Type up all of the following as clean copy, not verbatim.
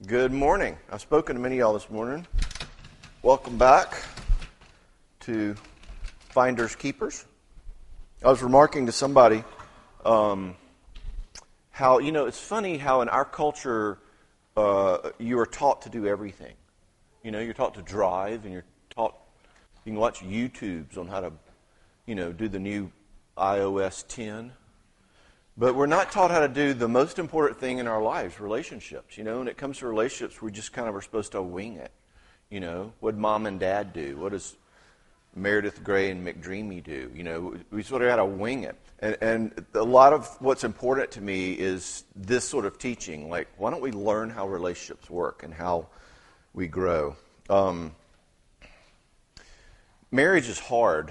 Good morning. I've spoken to many of y'all this morning. Welcome back to Finders Keepers. I was remarking to somebody how, it's funny how in our culture you are taught to do everything. You're taught to drive and you can watch YouTubes on how to, do the new iOS 10. But we're not taught how to do the most important thing in our lives, relationships. When it comes to relationships, we just kind of are supposed to wing it. What did mom and dad do? What does Meredith Grey and McDreamy do? We sort of got to wing it. And a lot of what's important to me is this sort of teaching. Like, why don't we learn how relationships work and how we grow? Marriage is hard.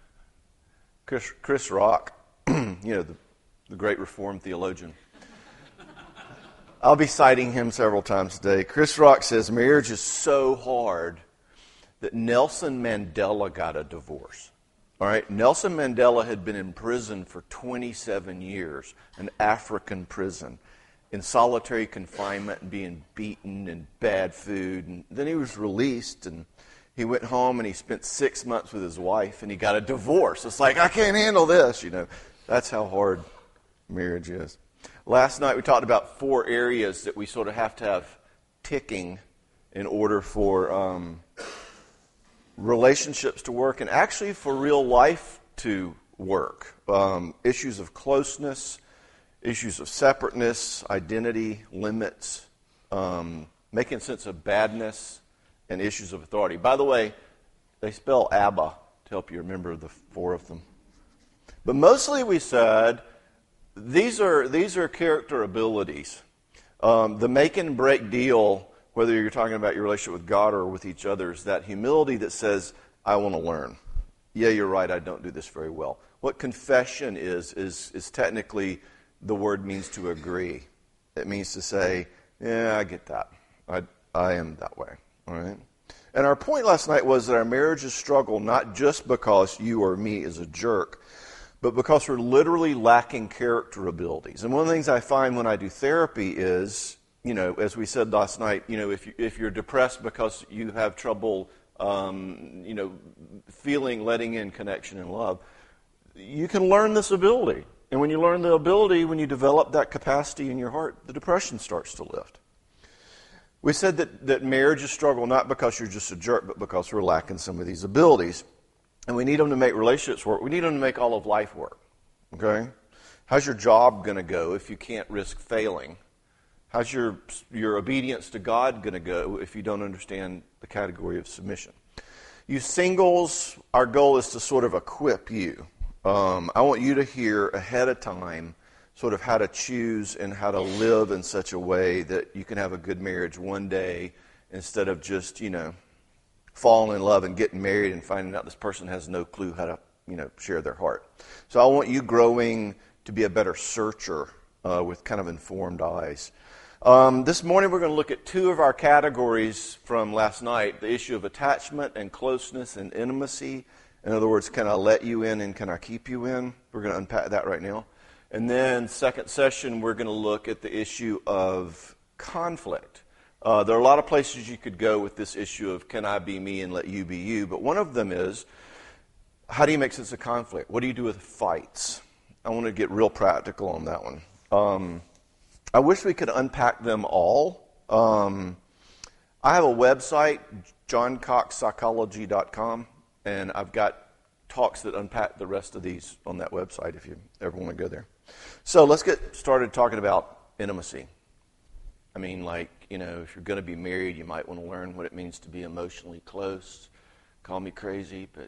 Chris Rock, the great Reformed theologian. I'll be citing him several times today. Chris Rock says marriage is so hard that Nelson Mandela got a divorce. All right, Nelson Mandela had been in prison for 27 years, an African prison, in solitary confinement and being beaten and bad food. And then he was released and he went home and he spent 6 months with his wife and he got a divorce. It's like, I can't handle this, That's how hard marriage is. Last night we talked about 4 areas that we sort of have to have ticking in order for relationships to work and actually for real life to work. Issues of closeness, issues of separateness, identity, limits, making sense of badness, and issues of authority. By the way, they spell ABBA to help you remember the 4 of them. But mostly we said these are character abilities. The make and break deal, whether you're talking about your relationship with God or with each other, is that humility that says, I want to learn. Yeah, you're right, I don't do this very well. What confession is technically the word means to agree. It means to say, yeah, I get that. I am that way. All right? And our point last night was that our marriages struggle not just because you or me is a jerk, but because we're literally lacking character abilities. And one of the things I find when I do therapy is, as we said last night, if you're depressed because you have trouble, letting in connection and love, you can learn this ability. And when you learn the ability, when you develop that capacity in your heart, the depression starts to lift. We said that marriages struggle not because you're just a jerk, but because we're lacking some of these abilities. And we need them to make relationships work. We need them to make all of life work. Okay? How's your job going to go if you can't risk failing? How's your obedience to God going to go if you don't understand the category of submission? You singles, our goal is to sort of equip you. I want you to hear ahead of time sort of how to choose and how to live in such a way that you can have a good marriage one day instead of just, falling in love and getting married and finding out this person has no clue how to, share their heart. So I want you growing to be a better searcher with kind of informed eyes. This morning we're going to look at 2 of our categories from last night, the issue of attachment and closeness and intimacy. In other words, can I let you in and can I keep you in? We're going to unpack that right now. And then second session, we're going to look at the issue of conflict. There are a lot of places you could go with this issue of can I be me and let you be you, but one of them is how do you make sense of conflict? What do you do with fights? I want to get real practical on that one. I wish we could unpack them all. I have a website, johncoxpsychology.com, and I've got talks that unpack the rest of these on that website if you ever want to go there. So let's get started talking about intimacy. I mean, if you're going to be married, you might want to learn what it means to be emotionally close. Call me crazy, but,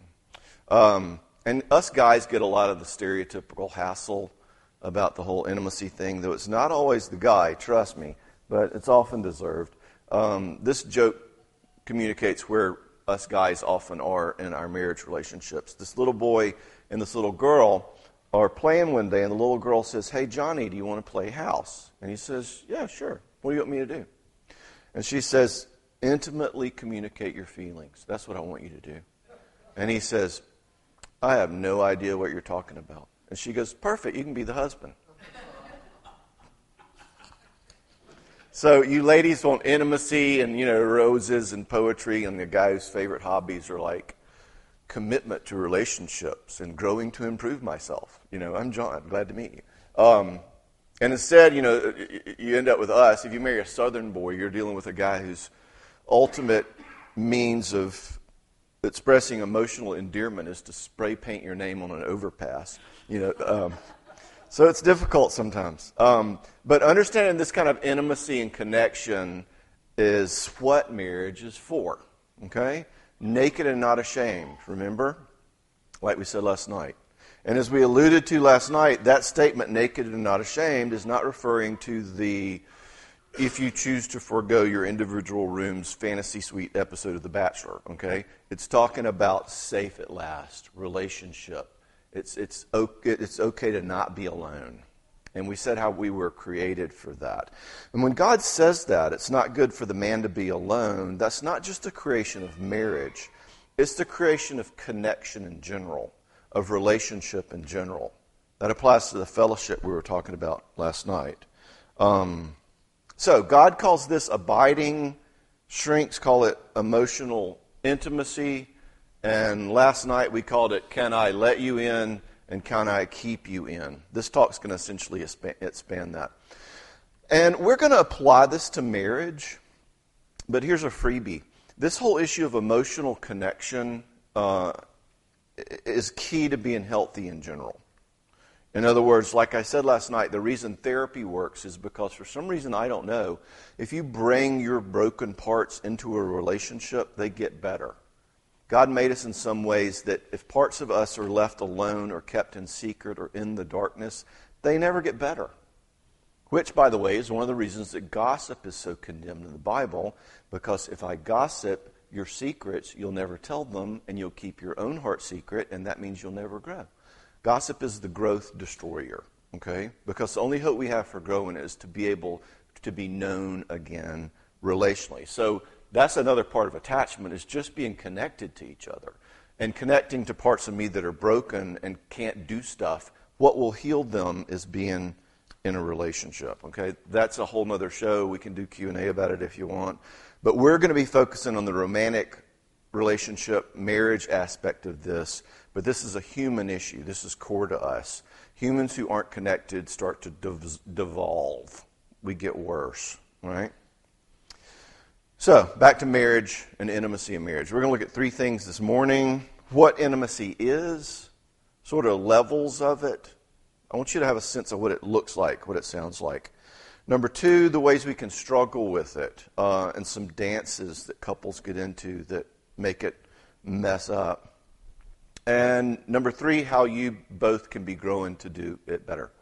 And us guys get a lot of the stereotypical hassle about the whole intimacy thing, though it's not always the guy, trust me, but it's often deserved. This joke communicates where us guys often are in our marriage relationships. This little boy and this little girl are playing one day, and the little girl says, hey, Johnny, do you want to play house? And he says, yeah, sure. What do you want me to do? And she says, intimately communicate your feelings. That's what I want you to do. And he says, I have no idea what you're talking about. And she goes, perfect, you can be the husband. So you ladies want intimacy and, roses and poetry, and the guy whose favorite hobbies are like commitment to relationships and growing to improve myself. I'm John. Glad to meet you. And instead, you end up with us. If you marry a Southern boy, you're dealing with a guy whose ultimate means of expressing emotional endearment is to spray paint your name on an overpass. So it's difficult sometimes. But understanding this kind of intimacy and connection is what marriage is for. Okay? Naked and not ashamed, remember? Like we said last night. And as we alluded to last night, that statement, naked and not ashamed, is not referring to the if you choose to forego your individual room's fantasy suite episode of The Bachelor, okay? It's talking about safe at last, relationship. It's okay to not be alone. And we said how we were created for that. And when God says that, it's not good for the man to be alone, that's not just a creation of marriage. It's the creation of connection in general, of relationship in general. That applies to the fellowship we were talking about last night. So God calls this abiding. Shrinks call it emotional intimacy. And last night we called it, can I let you in and can I keep you in? This talk's going to essentially expand that. And we're going to apply this to marriage, but here's a freebie. This whole issue of emotional connection is key to being healthy in general. In other words, like I said last night, the reason therapy works is because for some reason I don't know, if you bring your broken parts into a relationship, they get better. God made us in some ways that if parts of us are left alone or kept in secret or in the darkness, they never get better. Which, by the way, is one of the reasons that gossip is so condemned in the Bible, because if I gossip your secrets, you'll never tell them, and you'll keep your own heart secret, and that means you'll never grow. Gossip is the growth destroyer, okay? Because the only hope we have for growing is to be able to be known again relationally. So that's another part of attachment, is just being connected to each other and connecting to parts of me that are broken and can't do stuff. What will heal them is being in a relationship, okay? That's a whole nother show. We can do Q&A about it if you want. But we're going to be focusing on the romantic relationship, marriage aspect of this. But this is a human issue. This is core to us. Humans who aren't connected start to devolve. We get worse, right? So, back to marriage and intimacy in marriage. We're going to look at three things this morning. What intimacy is, sort of levels of it. I want you to have a sense of what it looks like, what it sounds like. Number two, the ways we can struggle with it, and some dances that couples get into that make it mess up. And number three, how you both can be growing to do it better.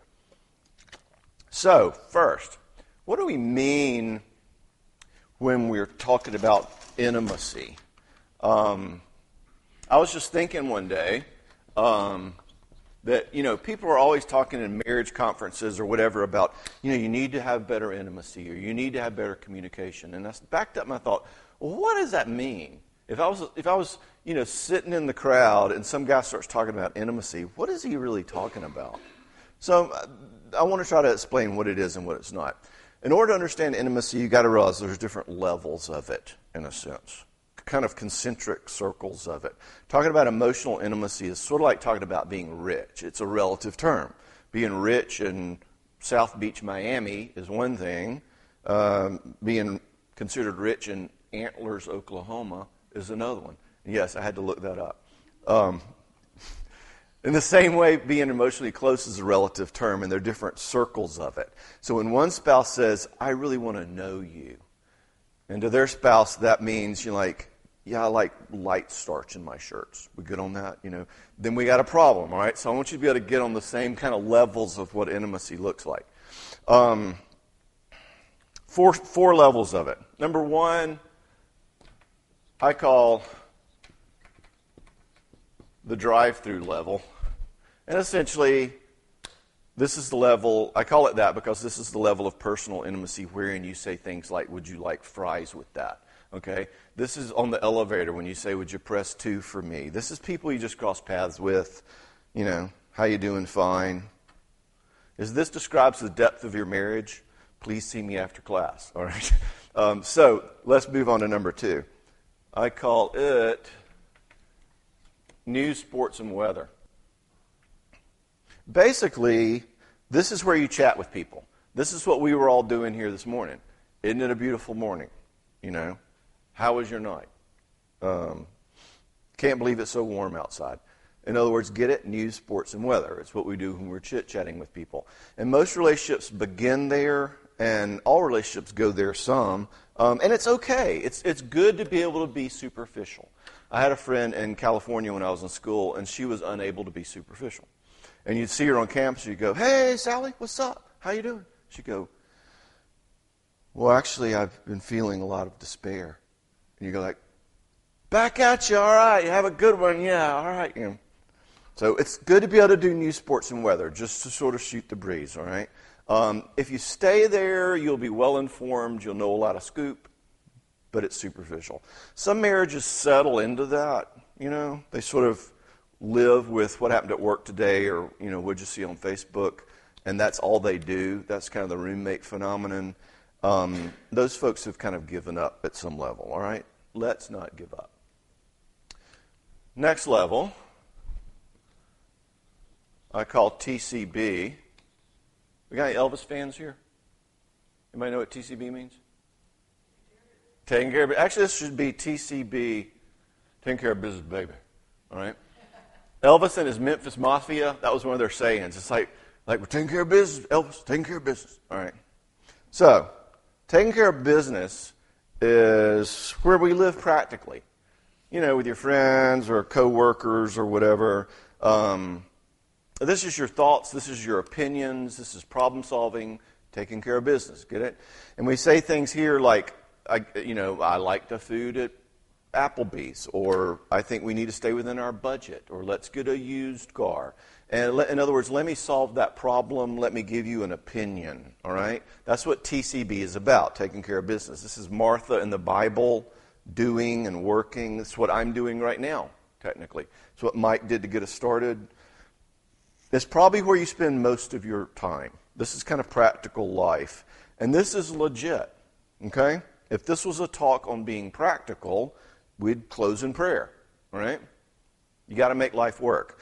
So, first, what do we mean when we're talking about intimacy? I was just thinking one day that, people are always talking in marriage conferences or whatever about, you need to have better intimacy or you need to have better communication. And I backed up and I thought, well, what does that mean? If I was sitting in the crowd and some guy starts talking about intimacy, what is he really talking about? So I want to try to explain what it is and what it's not. In order to understand intimacy, you've got to realize there's different levels of it, in a sense. Kind of concentric circles of it. Talking about emotional intimacy is sort of like talking about being rich. It's a relative term. Being rich in South Beach, Miami is one thing. Being considered rich in Antlers, Oklahoma is another one. Yes, I had to look that up. In the same way, being emotionally close is a relative term, and there are different circles of it. So when one spouse says, I really want to know you, and to their spouse, that means, I like light starch in my shirts. We good on that? Then we got a problem, all right? So I want you to be able to get on the same kind of levels of what intimacy looks like. Four levels of it. Number one, I call the drive-through level. And essentially, this is the level, I call it that because this is the level of personal intimacy wherein you say things like, would you like fries with that? Okay? This is on the elevator when you say, would you press 2 for me? This is people you just cross paths with. How you doing? Fine. As this describes the depth of your marriage, Please see me after class. All right. So let's move on to number 2. I call it news, sports, and weather. Basically, this is where you chat with people. This is what we were all doing here this morning. Isn't it a beautiful morning? You know, how was your night? Can't believe it's so warm outside. In other words, get it? News, sports, and weather. It's what we do when we're chit-chatting with people. And most relationships begin there, and all relationships go there some. And it's okay. It's good to be able to be superficial. I had a friend in California when I was in school, and she was unable to be superficial. And you'd see her on campus, and you'd go, "Hey, Sally, what's up? How you doing?" She'd go, "Well, actually, I've been feeling a lot of despair." And you go like, "Back at you, all right, have a good one, yeah, all right." You know. So it's good to be able to do news, sports, and weather, just to sort of shoot the breeze, all right? If you stay there, you'll be well-informed, you'll know a lot of scoop, but it's superficial. Some marriages settle into that, you know. They sort of live with what happened at work today or, you know, what'd you see on Facebook, and that's all they do. That's kind of the roommate phenomenon. Those folks have kind of given up at some level, all right? Let's not give up. Next level, I call TCB. We got any Elvis fans here? Anybody know what TCB means? Taking care of, actually, this should be TCB, taking care of business, baby. All right? Elvis and his Memphis Mafia, that was one of their sayings. It's like we're taking care of business, Elvis, taking care of business. All right? So, taking care of business is where we live practically. You know, with your friends or coworkers or whatever. This is your thoughts, this is your opinions, this is problem solving, taking care of business. Get it? And we say things here like, I like the food at Applebee's, or I think we need to stay within our budget, or let's get a used car. And in other words, let me solve that problem, let me give you an opinion, all right? That's what TCB is about, taking care of business. This is Martha in the Bible doing and working. That's what I'm doing right now, technically. It's what Mike did to get us started. It's probably where you spend most of your time. This is kind of practical life. And this is legit, okay? If this was a talk on being practical, we'd close in prayer, all right? You got to make life work.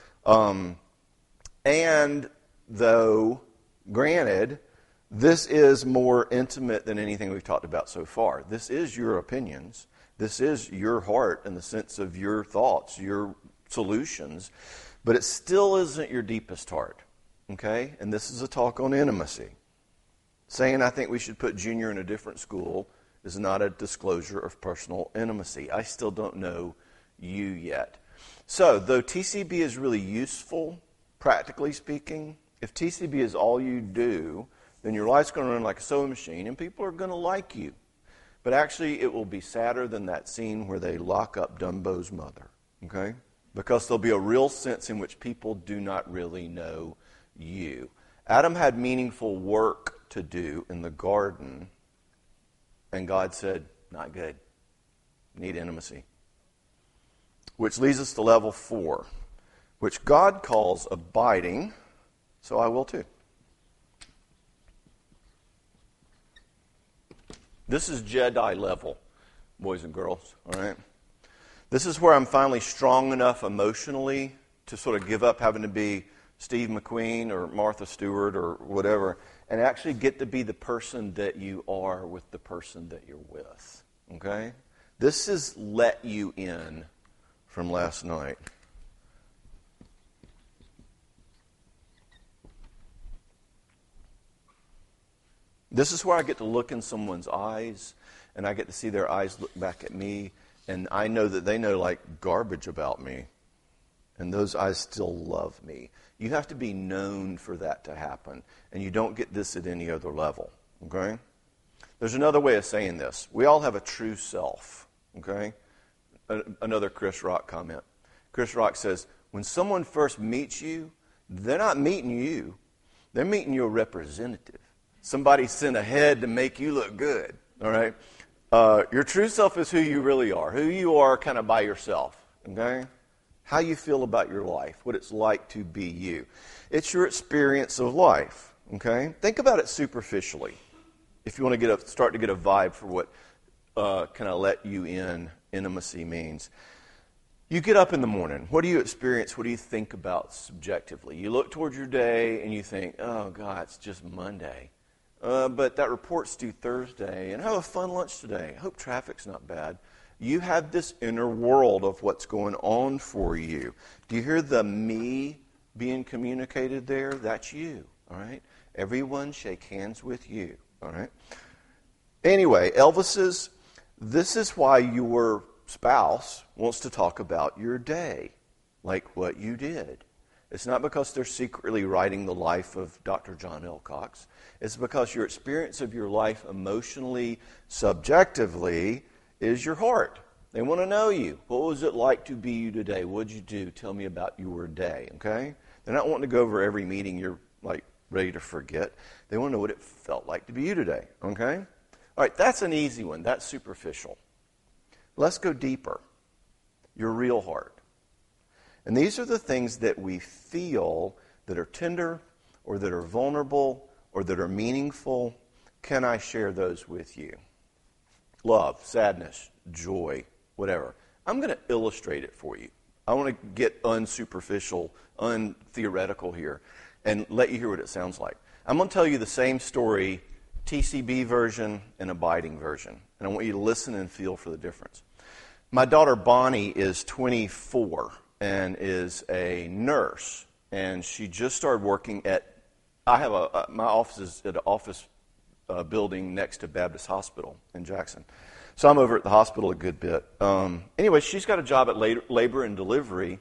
And though, granted, this is more intimate than anything we've talked about so far. This is your opinions. This is your heart in the sense of your thoughts, your solutions. But it still isn't your deepest heart, okay? And this is a talk on intimacy. Saying I think we should put Junior in a different school is not a disclosure of personal intimacy. I still don't know you yet. So, though TCB is really useful, practically speaking, if TCB is all you do, then your life's going to run like a sewing machine and people are going to like you. But actually, it will be sadder than that scene where they lock up Dumbo's mother, okay? Because there'll be a real sense in which people do not really know you. Adam had meaningful work to do in the garden, and God said, not good. Need intimacy. Which leads us to level 4, which God calls abiding, so I will too. This is Jedi level, boys and girls, all right? This is where I'm finally strong enough emotionally to sort of give up having to be Steve McQueen or Martha Stewart or whatever and actually get to be the person that you are with the person that you're with. Okay? This is let you in from last night. This is where I get to look in someone's eyes and I get to see their eyes look back at me. And I know that they know like garbage about me. And those eyes still love me. You have to be known for that to happen. And you don't get this at any other level. Okay? There's another way of saying this. We all have a true self. Okay? Another Chris Rock comment. Chris Rock says, when someone first meets you, they're not meeting you. They're meeting your representative. Somebody sent ahead to make you look good. All right? Your true self is who you really are, who you are kind of by yourself, okay? How you feel about your life, what it's like to be you. It's your experience of life, okay? Think about it superficially. if you want to start to get a vibe for what kind of let you in intimacy means. You get up in the morning. What do you experience? What do you think about subjectively? You look towards your day and you think, oh, God, it's just Monday. But that report's due Thursday. And have a fun lunch today. I hope traffic's not bad. You have this inner world of what's going on for you. Do you hear the me being communicated there? That's you, all right? Everyone shake hands with you, all right? Anyway, this is why your spouse wants to talk about your day, like what you did. It's not because they're secretly writing the life of Dr. John L. Cox. It's because your experience of your life emotionally, subjectively, is your heart. They want to know you. What was it like to be you today? What did you do? Tell me about your day, okay? They're not wanting to go over every meeting you're like ready to forget. They want to know what it felt like to be you today, okay? All right, that's an easy one. That's superficial. Let's go deeper. Your real heart. And these are the things that we feel that are tender or that are vulnerable or that are meaningful. Can I share those with you? Love, sadness, joy, whatever. I'm going to illustrate it for you. I want to get unsuperficial, untheoretical here and let you hear what it sounds like. I'm going to tell you the same story, TCB version and abiding version. And I want you to listen and feel for the difference. My daughter Bonnie is 24 and is a nurse. And she just started working my office is at an office building next to Baptist Hospital in Jackson. So I'm over at the hospital a good bit. Anyway, she's got a job at labor and delivery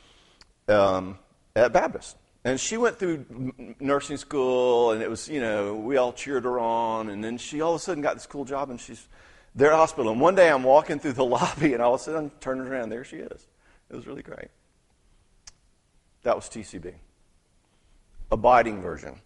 at Baptist. And she went through nursing school, and it was, we all cheered her on. And then she all of a sudden got this cool job, and she's there at the hospital. And one day I'm walking through the lobby, and all of a sudden I'm turning around. There she is. It was really great. That was TCB. Abiding version.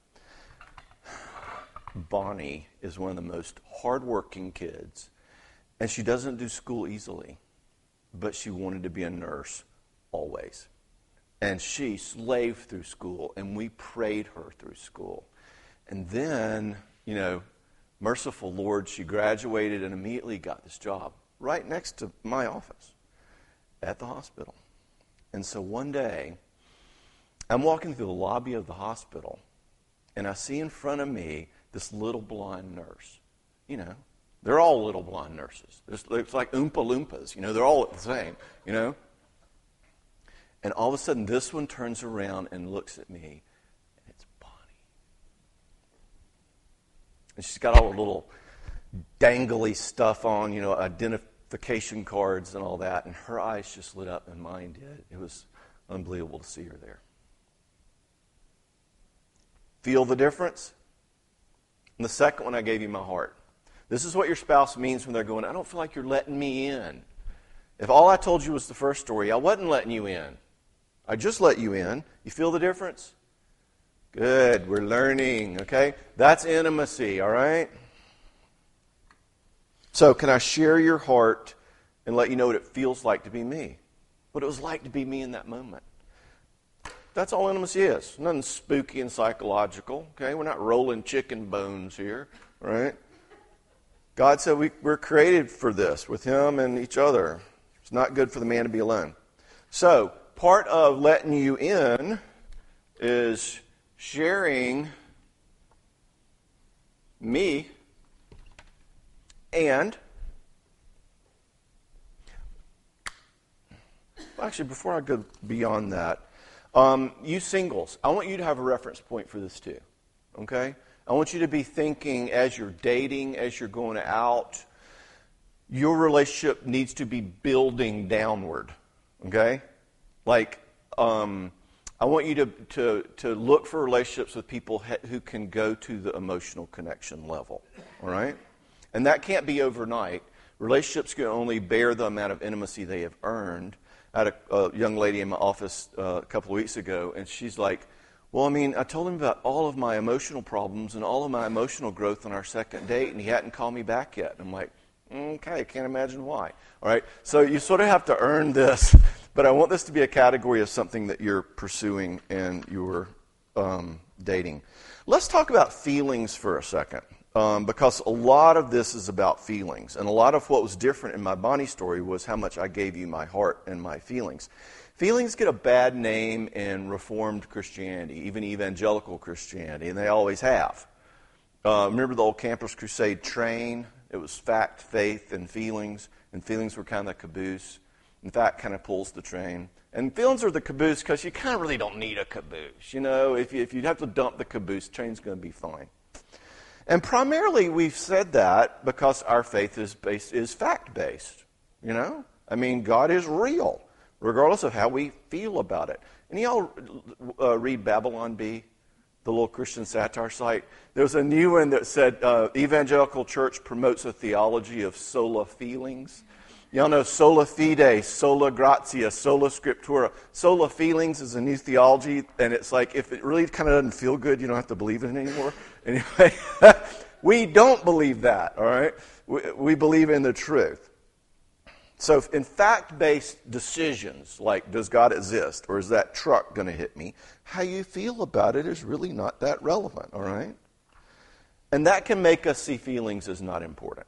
Bonnie is one of the most hardworking kids, and she doesn't do school easily, but she wanted to be a nurse always. And she slaved through school, and we prayed her through school. And then, merciful Lord, she graduated and immediately got this job right next to my office at the hospital. And so one day, I'm walking through the lobby of the hospital, and I see in front of me this little blonde nurse. They're all little blonde nurses. It's like Oompa Loompas. They're all the same, And all of a sudden, this one turns around and looks at me, and it's Bonnie. And she's got all the little dangly stuff on, identification cards and all that, and her eyes just lit up, and mine did. It was unbelievable to see her there. Feel the difference? And the second one, I gave you my heart. This is what your spouse means when they're going, I don't feel like you're letting me in. If all I told you was the first story, I wasn't letting you in. I just let you in. You feel the difference? Good. We're learning, okay? That's intimacy, all right? So can I share your heart and let you know what it feels like to be me? What it was like to be me in that moment. That's all intimacy is. Nothing spooky and psychological, okay? We're not rolling chicken bones here, right? God said we're created for this with Him and each other. It's not good for the man to be alone. So, part of letting you in is sharing me and, actually, before I go beyond that, you singles, I want you to have a reference point for this too, okay? I want you to be thinking as you're dating, as you're going out, your relationship needs to be building downward, okay? Like, I want you to look for relationships with people who can go to the emotional connection level, all right? And that can't be overnight. Relationships can only bear the amount of intimacy they have earned. I had a young lady in my office a couple of weeks ago, and she's like, well, I told him about all of my emotional problems and all of my emotional growth on our second date, and he hadn't called me back yet. And I'm like, okay, can't imagine why. All right, so you sort of have to earn this, but I want this to be a category of something that you're pursuing and you're dating. Let's talk about feelings for a second, because a lot of this is about feelings. And a lot of what was different in my Bonnie story was how much I gave you my heart and my feelings. Feelings get a bad name in Reformed Christianity, even evangelical Christianity, and they always have. Remember the old Campus Crusade train? It was fact, faith, and feelings were kind of the caboose. And fact kind of pulls the train. And feelings are the caboose because you kind of really don't need a caboose. You know, if you have to dump the caboose, the train's going to be fine. And primarily we've said that because our faith is fact-based. You know? I mean, God is real, regardless of how we feel about it. And y'all read Babylon Bee, the little Christian satire site? There's a new one that said, Evangelical Church promotes a theology of sola feelings. Y'all know sola fide, sola gratia, sola scriptura. Sola feelings is a new theology, and it's like if it really kind of doesn't feel good, you don't have to believe in it anymore. Anyway, we don't believe that, all right? We believe in the truth. So in fact-based decisions, like does God exist, or is that truck going to hit me, how you feel about it is really not that relevant, all right? And that can make us see feelings as not important.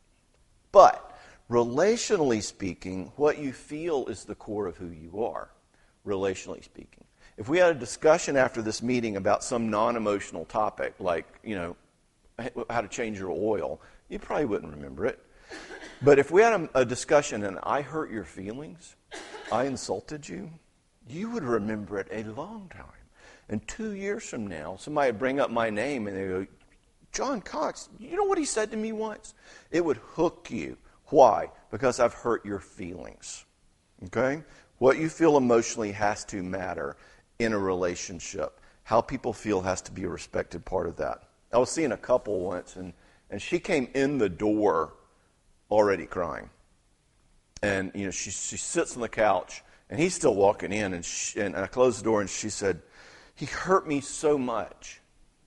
But relationally speaking, what you feel is the core of who you are, relationally speaking. If we had a discussion after this meeting about some non-emotional topic, like, you know, how to change your oil, you probably wouldn't remember it. But if we had a discussion and I hurt your feelings, I insulted you, you would remember it a long time. And 2 years from now, somebody would bring up my name and they go, John Cox, you know what he said to me once? It would hook you. Why? Because I've hurt your feelings. Okay? What you feel emotionally has to matter in a relationship. How people feel has to be a respected part of that. I was seeing a couple once, and she came in the door already crying. And, you know, she sits on the couch, and he's still walking in, and I closed the door, and she said, he hurt me so much.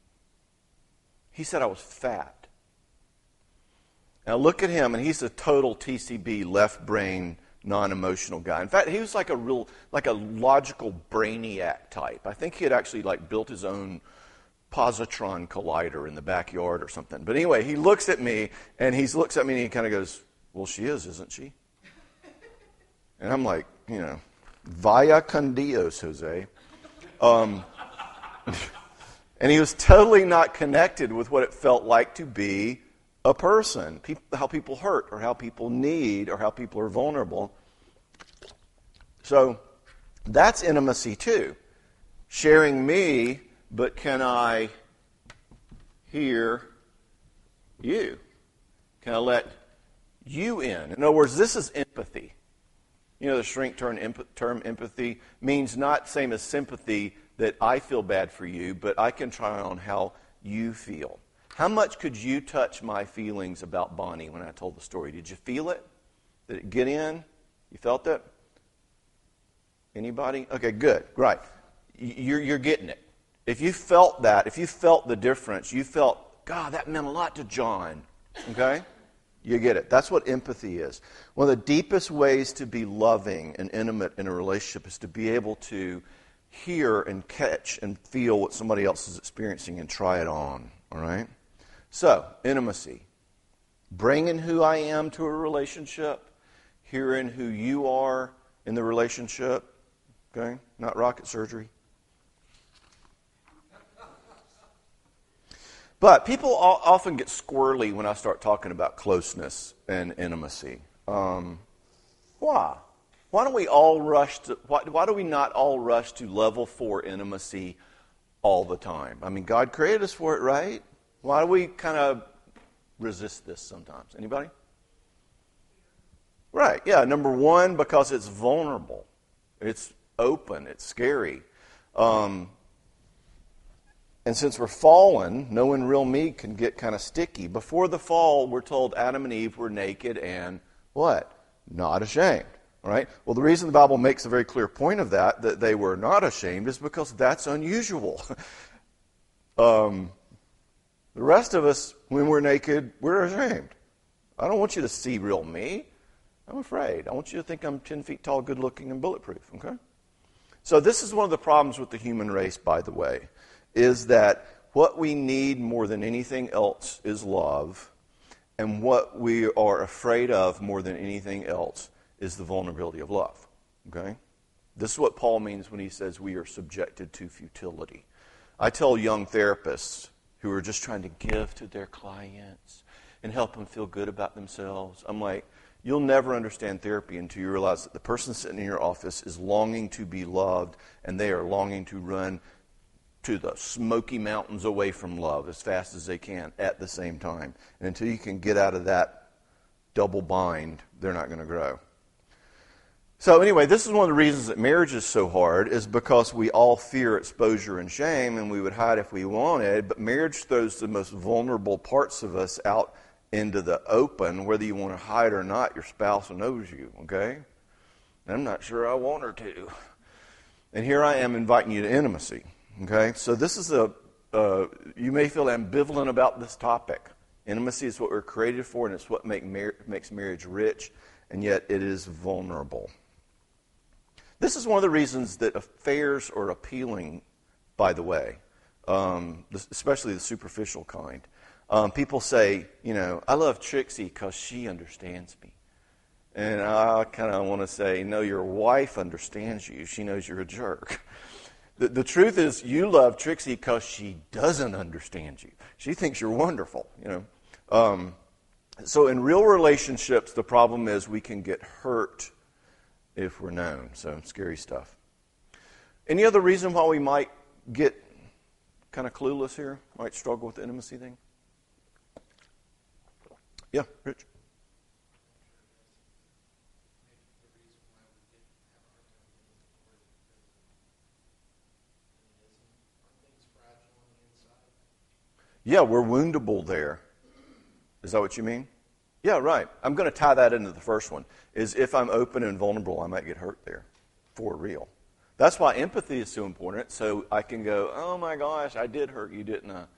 He said I was fat. Now look at him, and he's a total TCB, left brain, non-emotional guy. In fact, he was like a logical brainiac type. I think he had actually built his own positron collider in the backyard or something. But anyway, he looks at me, and he kind of goes, well, she is, isn't she? And I'm like, you know, vaya con Dios, Jose. And he was totally not connected with what it felt like to be a person, how people hurt or how people need or how people are vulnerable. So that's intimacy too. Sharing me, but can I hear you? Can I let you in? In other words, this is empathy. You know, the shrink term empathy means not same as sympathy, that I feel bad for you, but I can try on how you feel. How much could you touch my feelings about Bonnie when I told the story? Did you feel it? Did it get in? You felt it? Anybody? Okay, good. Right. You're getting it. If you felt that, if you felt the difference, you felt, God, that meant a lot to John. Okay? You get it. That's what empathy is. One of the deepest ways to be loving and intimate in a relationship is to be able to hear and catch and feel what somebody else is experiencing and try it on. All right? So, intimacy. Bringing who I am to a relationship, hearing who you are in the relationship. Okay? Not rocket surgery. But people often get squirrely when I start talking about closeness and intimacy. Why? Why do we all rush to? Why do we not all rush to level 4 intimacy all the time? I mean, God created us for it, right? Why do we kind of resist this sometimes? Anybody? Right. Yeah. Number one, because it's vulnerable. It's open. It's scary. And since we're fallen, knowing real me can get kind of sticky. Before the fall, we're told Adam and Eve were naked and what? Not ashamed. All right? Well, the reason the Bible makes a very clear point of that they were not ashamed, is because that's unusual. The rest of us, when we're naked, we're ashamed. I don't want you to see real me. I'm afraid. I want you to think I'm 10 feet tall, good looking, and bulletproof. Okay? So this is one of the problems with the human race, by the way, is that what we need more than anything else is love, and what we are afraid of more than anything else is the vulnerability of love. Okay? This is what Paul means when he says we are subjected to futility. I tell young therapists who are just trying to give to their clients and help them feel good about themselves, I'm like, you'll never understand therapy until you realize that the person sitting in your office is longing to be loved, and they are longing to run to the Smoky Mountains away from love as fast as they can at the same time. And until you can get out of that double bind, they're not going to grow. So anyway, this is one of the reasons that marriage is so hard, is because we all fear exposure and shame, and we would hide if we wanted, but marriage throws the most vulnerable parts of us out into the open. Whether you want to hide or not, your spouse knows you, okay? And I'm not sure I want her to. And here I am inviting you to intimacy, okay? So this is you may feel ambivalent about this topic. Intimacy is what we're created for, and it's what makes marriage rich, and yet it is vulnerable. This is one of the reasons that affairs are appealing, by the way, especially the superficial kind. People say, I love Trixie because she understands me. And I kind of want to say, no, your wife understands you. She knows you're a jerk. The truth is, you love Trixie because she doesn't understand you. She thinks you're wonderful, So in real relationships, the problem is we can get hurt if we're known. So scary stuff. Any other reason why we might get kind of clueless here? Might struggle with the intimacy thing? Yeah, Rich. Yeah, we're woundable there. Is that what you mean? Yeah, right. I'm going to tie that into the first one. Is if I'm open and vulnerable, I might get hurt there. For real. That's why empathy is so important. So I can go, oh my gosh, I did hurt you, didn't I?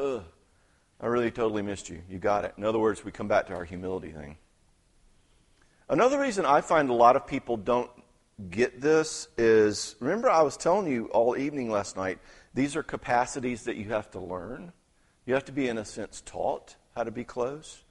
I really totally missed you. You got it. In other words, we come back to our humility thing. Another reason I find a lot of people don't get this is, remember I was telling you all evening last night, these are capacities that you have to learn. You have to be, in a sense, taught how to be close.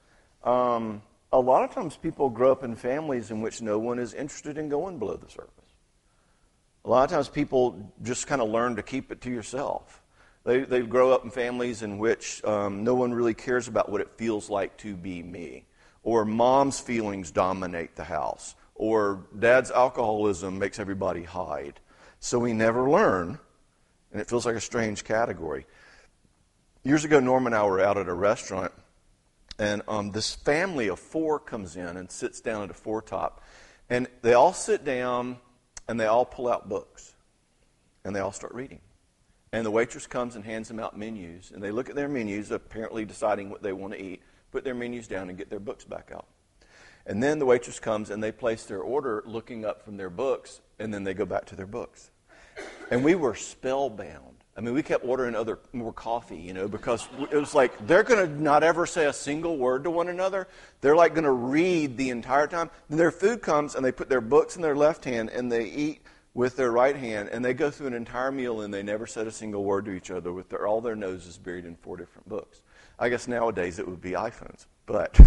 A lot of times people grow up in families in which no one is interested in going below the surface. A lot of times people just kind of learn to keep it to yourself. They grow up in families in which no one really cares about what it feels like to be me. Or mom's feelings dominate the house. Or dad's alcoholism makes everybody hide. So we never learn, and it feels like a strange category. Years ago, Norm and I were out at a restaurant, and this family of four comes in and sits down at a four-top. And they all sit down, and they all pull out books. And they all start reading. And the waitress comes and hands them out menus. And they look at their menus, apparently deciding what they want to eat, put their menus down, and get their books back out. And then the waitress comes, and they place their order looking up from their books, and then they go back to their books. And we were spellbound. I mean, we kept ordering more coffee, because it was like they're going to not ever say a single word to one another. They're like going to read the entire time. Then their food comes, and they put their books in their left hand, and they eat with their right hand, and they go through an entire meal, and they never said a single word to each other with all their noses buried in 4 different books. I guess nowadays it would be iPhones. But,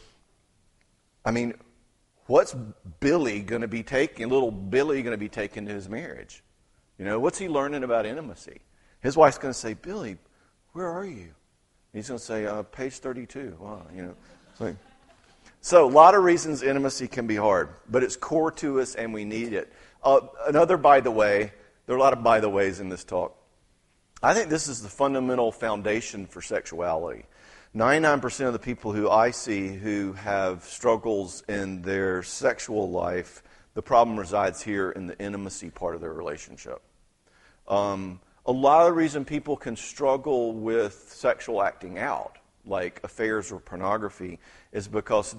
I mean, what's Billy going to be taking, little Billy going to be taking to his marriage? What's he learning about intimacy? His wife's going to say, Billy, where are you? He's going to say, page 32. Wow, So a lot of reasons intimacy can be hard, but it's core to us and we need it. Another by the way, there are a lot of by the ways in this talk. I think this is the fundamental foundation for sexuality. 99% of the people who I see who have struggles in their sexual life, the problem resides here in the intimacy part of their relationship. A lot of the reason people can struggle with sexual acting out, like affairs or pornography, is because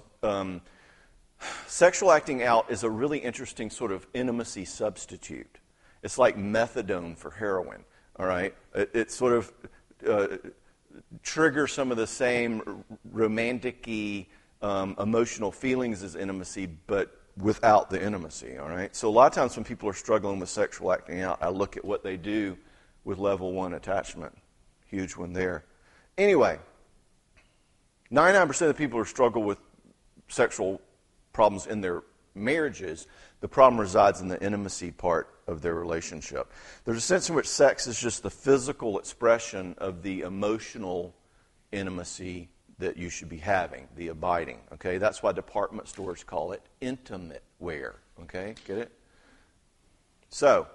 sexual acting out is a really interesting sort of intimacy substitute. It's like methadone for heroin, all right? It sort of triggers some of the same romantic-y emotional feelings as intimacy, but without the intimacy, all right? So a lot of times when people are struggling with sexual acting out, I look at what they do with level 1 attachment, huge one there. Anyway, 99% of the people who struggle with sexual problems in their marriages, the problem resides in the intimacy part of their relationship. There's a sense in which sex is just the physical expression of the emotional intimacy that you should be having, the abiding. Okay, that's why department stores call it intimate wear. Okay, get it? So,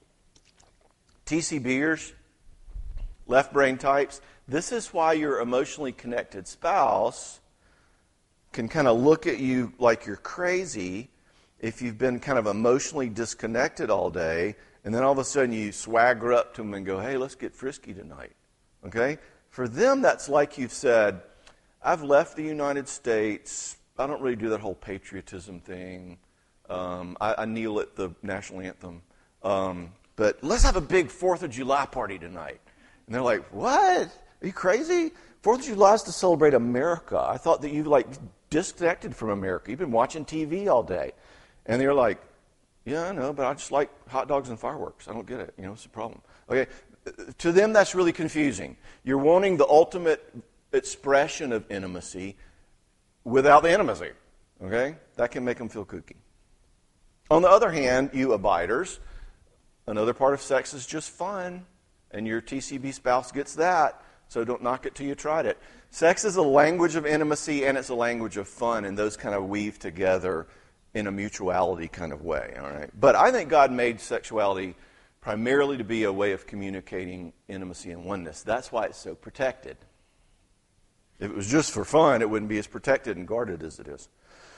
TCBers, left brain types, this is why your emotionally connected spouse can kind of look at you like you're crazy if you've been kind of emotionally disconnected all day, and then all of a sudden you swagger up to them and go, hey, let's get frisky tonight. Okay? For them, that's like you've said, I've left the United States. I don't really do that whole patriotism thing. I kneel at the national anthem. But let's have a big 4th of July party tonight. And they're like, what? Are you crazy? 4th of July is to celebrate America. I thought that you disconnected from America. You've been watching TV all day. And they're like, yeah, I know, but I just like hot dogs and fireworks. I don't get it. What's the problem? Okay, to them, that's really confusing. You're wanting the ultimate expression of intimacy without the intimacy. Okay? That can make them feel kooky. On the other hand, you abiders, another part of sex is just fun, and your TCB spouse gets that, so don't knock it till you tried it. Sex is a language of intimacy, and it's a language of fun, and those kind of weave together in a mutuality kind of way. All right? But I think God made sexuality primarily to be a way of communicating intimacy and oneness. That's why it's so protected. If it was just for fun, it wouldn't be as protected and guarded as it is.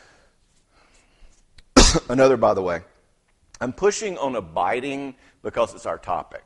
Another, by the way, I'm pushing on abiding because it's our topic.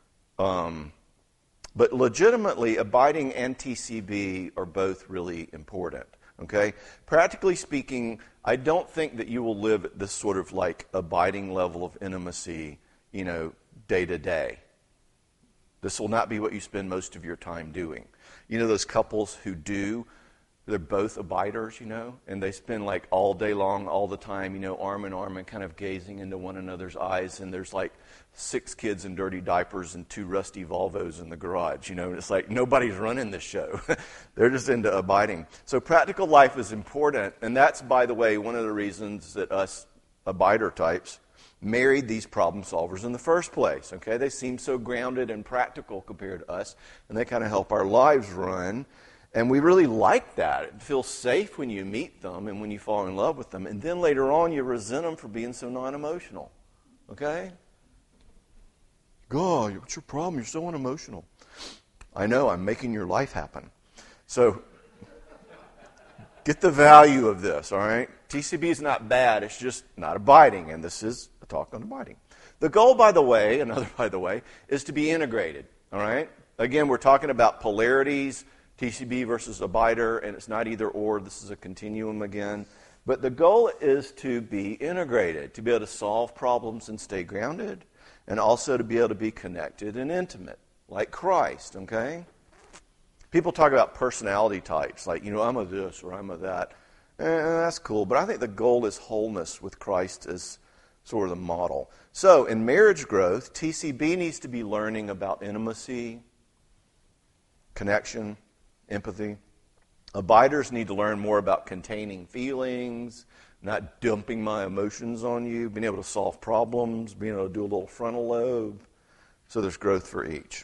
But legitimately, abiding and TCB are both really important. Okay? Practically speaking, I don't think that you will live at this sort of like abiding level of intimacy, day to day. This will not be what you spend most of your time doing. Those couples who do, they're both abiders, and they spend like all day long, all the time, arm in arm and kind of gazing into one another's eyes, and there's like 6 kids in dirty diapers and 2 rusty Volvos in the garage, and it's like nobody's running this show. They're just into abiding. So practical life is important, and that's, by the way, one of the reasons that us abider types married these problem solvers in the first place. Okay, they seem so grounded and practical compared to us, and they kind of help our lives run. And we really like that. It feels safe when you meet them and when you fall in love with them. And then later on, you resent them for being so non-emotional. Okay? God, what's your problem? You're so unemotional. I know, I'm making your life happen. So, get the value of this, all right? TCB is not bad, it's just not abiding, and this is a talk on abiding. The goal, by the way, is to be integrated, all right? Again, we're talking about polarities, TCB versus abider, and it's not either or, this is a continuum again. But the goal is to be integrated, to be able to solve problems and stay grounded, and also to be able to be connected and intimate, like Christ, okay? People talk about personality types, like, I'm a this or I'm a that. That's cool, but I think the goal is wholeness with Christ as sort of the model. So, in marriage growth, TCB needs to be learning about intimacy, connection, empathy. Abiders need to learn more about containing feelings, not dumping my emotions on you, being able to solve problems, being able to do a little frontal lobe. So there's growth for each.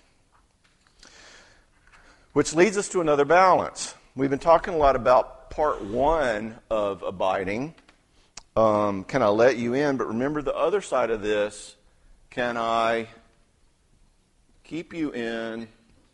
Which leads us to another balance. We've been talking a lot about part 1 of abiding. Can I let you in? But remember the other side of this. Can I keep you in?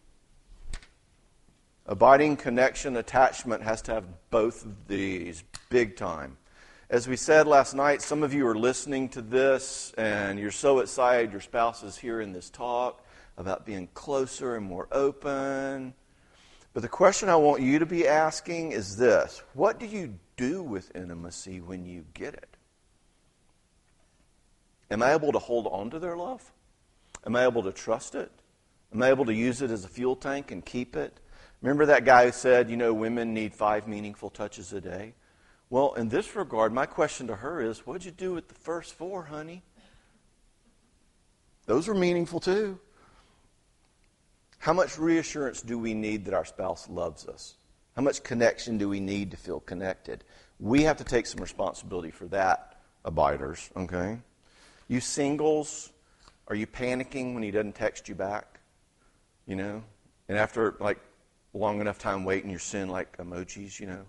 Abiding, connection, attachment has to have both of these big time. As we said last night, some of you are listening to this and you're so excited your spouse is hearing this talk about being closer and more open. But the question I want you to be asking is this: what do you do with intimacy when you get it? Am I able to hold on to their love? Am I able to trust it? Am I able to use it as a fuel tank and keep it? Remember that guy who said, women need 5 meaningful touches a day? Well, in this regard, my question to her is, what'd you do with the first 4, honey? Those were meaningful too. How much reassurance do we need that our spouse loves us? How much connection do we need to feel connected? We have to take some responsibility for that, abiders, okay? You singles, are you panicking when he doesn't text you back? You know? And after, like, long enough time waiting, you're sending, like, emojis, you know?